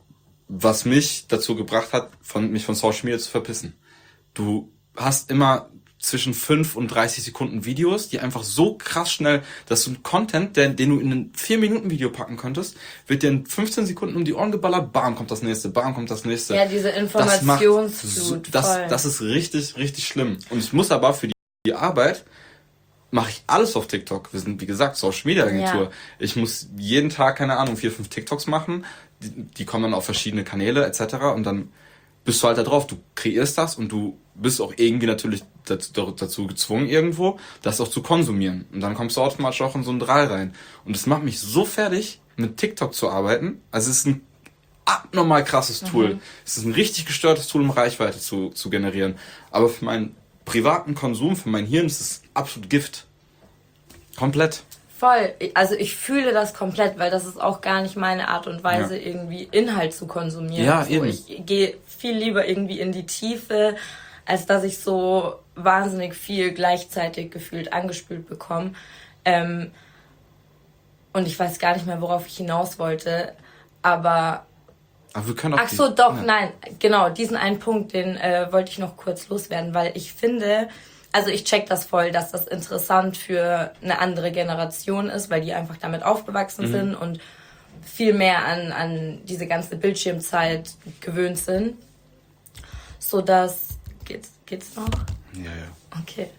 was mich dazu gebracht hat, mich von Social Media zu verpissen. Du hast immer zwischen 5 und 30 Sekunden Videos, die einfach so krass schnell, dass du einen Content, den du in ein 4-Minuten-Video packen könntest, wird dir in 15 Sekunden um die Ohren geballert, bam, kommt das nächste, bam, kommt das nächste. Ja, diese Informationsflut. Das ist richtig, richtig schlimm. Und ich muss aber für die Arbeit, mache ich alles auf TikTok. Wir sind, wie gesagt, Social Media Agentur. Ja. Ich muss jeden Tag, keine Ahnung, 4, 5 TikToks machen. Die kommen dann auf verschiedene Kanäle etc. Und dann bist du halt da drauf. Du kreierst das und du bist auch irgendwie natürlich dazu gezwungen irgendwo, das auch zu konsumieren. Und dann kommst du automatisch auch in so einen Drall rein. Und es macht mich so fertig, mit TikTok zu arbeiten. Also es ist ein abnormal krasses Tool. Es ist ein richtig gestörtes Tool, um Reichweite zu generieren. Aber für meinen privaten Konsum, für mein Hirn ist es absolut Gift. Komplett. Voll. Also ich fühle das komplett, weil das ist auch gar nicht meine Art und Weise, irgendwie Inhalt zu konsumieren. Ja, so, eben. Ich gehe viel lieber irgendwie in die Tiefe, als dass ich so wahnsinnig viel gleichzeitig gefühlt angespült bekomme. Und ich weiß gar nicht mehr, worauf ich hinaus wollte. Aber wir können auch nein, genau, diesen einen Punkt, den wollte ich noch kurz loswerden, weil ich finde, also ich check das voll, dass das interessant für eine andere Generation ist, weil die einfach damit aufgewachsen sind und viel mehr an diese ganze Bildschirmzeit gewöhnt sind. So dass, geht's noch? Ja. Okay.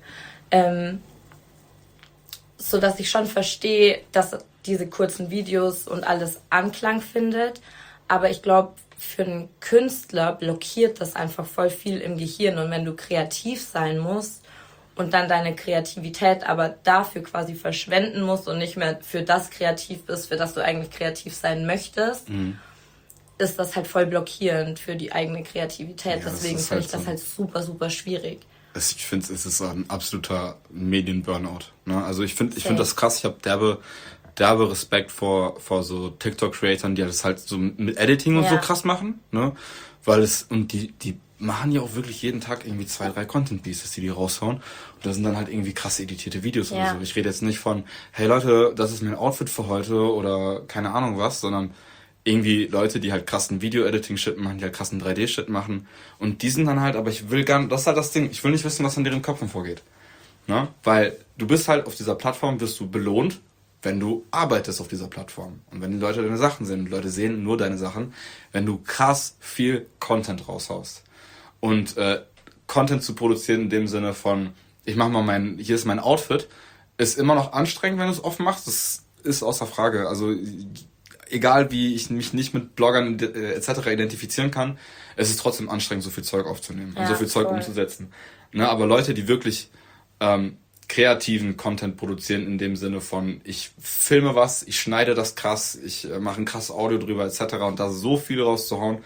So dass ich schon verstehe, dass diese kurzen Videos und alles Anklang findet. Aber ich glaube, für einen Künstler blockiert das einfach voll viel im Gehirn. Und wenn du kreativ sein musst und dann deine Kreativität aber dafür quasi verschwenden musst und nicht mehr für das kreativ bist, für das du eigentlich kreativ sein möchtest, ist das halt voll blockierend für die eigene Kreativität. Ja, Deswegen finde ich das halt super, super schwierig. Ich finde, es ist ein absoluter Medien-Burnout. Ne? Also ich finde das krass. Ich habe derbe Respekt vor so TikTok-Creatoren, die das halt so mit Editing und so krass machen. Ne? Weil die machen ja auch wirklich jeden Tag irgendwie 2, 3 Content-Pieces, die raushauen. Und da sind dann halt irgendwie krass editierte Videos oder so. Ich rede jetzt nicht von, hey Leute, das ist mein Outfit für heute oder keine Ahnung was, sondern irgendwie Leute, die halt krassen Video-Editing-Shit machen, die halt krassen 3D-Shit machen. Und die sind dann halt, aber ich will gar nicht, das ist halt das Ding, ich will nicht wissen, was in deren Köpfen vorgeht. Ne? Weil du bist halt auf dieser Plattform, wirst du belohnt, wenn du arbeitest auf dieser Plattform. Und wenn die Leute deine Sachen sehen, die Leute sehen nur deine Sachen, wenn du krass viel Content raushaust. Und Content zu produzieren in dem Sinne von, ich mach mal hier ist mein Outfit, ist immer noch anstrengend, wenn du es offen machst. Das ist außer Frage. Also egal wie ich mich nicht mit Bloggern etc. identifizieren kann, es ist trotzdem anstrengend, so viel Zeug aufzunehmen und so viel Zeug umzusetzen. Ne, aber Leute, die wirklich kreativen Content produzieren in dem Sinne von, ich filme was, ich schneide das krass, ich mache ein krasses Audio drüber etc. und da so viel rauszuhauen,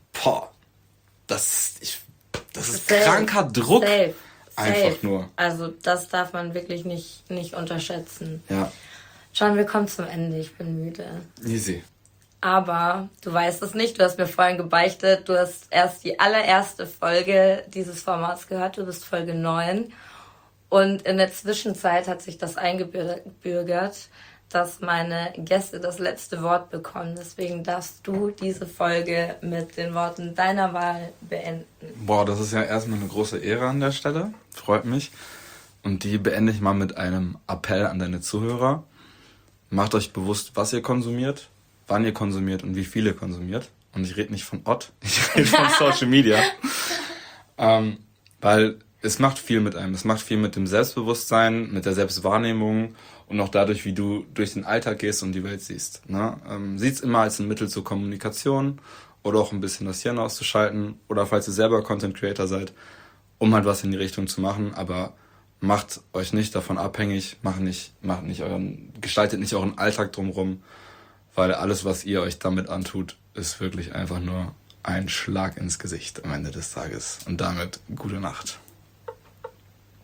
das ist kranker Druck. Einfach nur. Also das darf man wirklich nicht unterschätzen. Ja. John, wir kommen zum Ende. Ich bin müde. Easy. Aber du weißt es nicht. Du hast mir vorhin gebeichtet. Du hast erst die allererste Folge dieses Formats gehört. Du bist Folge 9. Und in der Zwischenzeit hat sich das eingebürgert, dass meine Gäste das letzte Wort bekommen. Deswegen darfst du diese Folge mit den Worten deiner Wahl beenden. Boah, das ist ja erstmal eine große Ehre an der Stelle. Freut mich. Und die beende ich mal mit einem Appell an deine Zuhörer. Macht euch bewusst, was ihr konsumiert, wann ihr konsumiert und wie viel ihr konsumiert. Und ich rede nicht von Ott, ich rede von Social Media. Weil es macht viel mit einem. Es macht viel mit dem Selbstbewusstsein, mit der Selbstwahrnehmung und auch dadurch, wie du durch den Alltag gehst und die Welt siehst. Ne? Sieh's immer als ein Mittel zur Kommunikation oder auch ein bisschen das Hirn auszuschalten oder falls ihr selber Content Creator seid, um halt was in die Richtung zu machen, aber macht euch nicht davon abhängig, gestaltet nicht euren Alltag drumherum, weil alles, was ihr euch damit antut, ist wirklich einfach nur ein Schlag ins Gesicht am Ende des Tages. Und damit gute Nacht.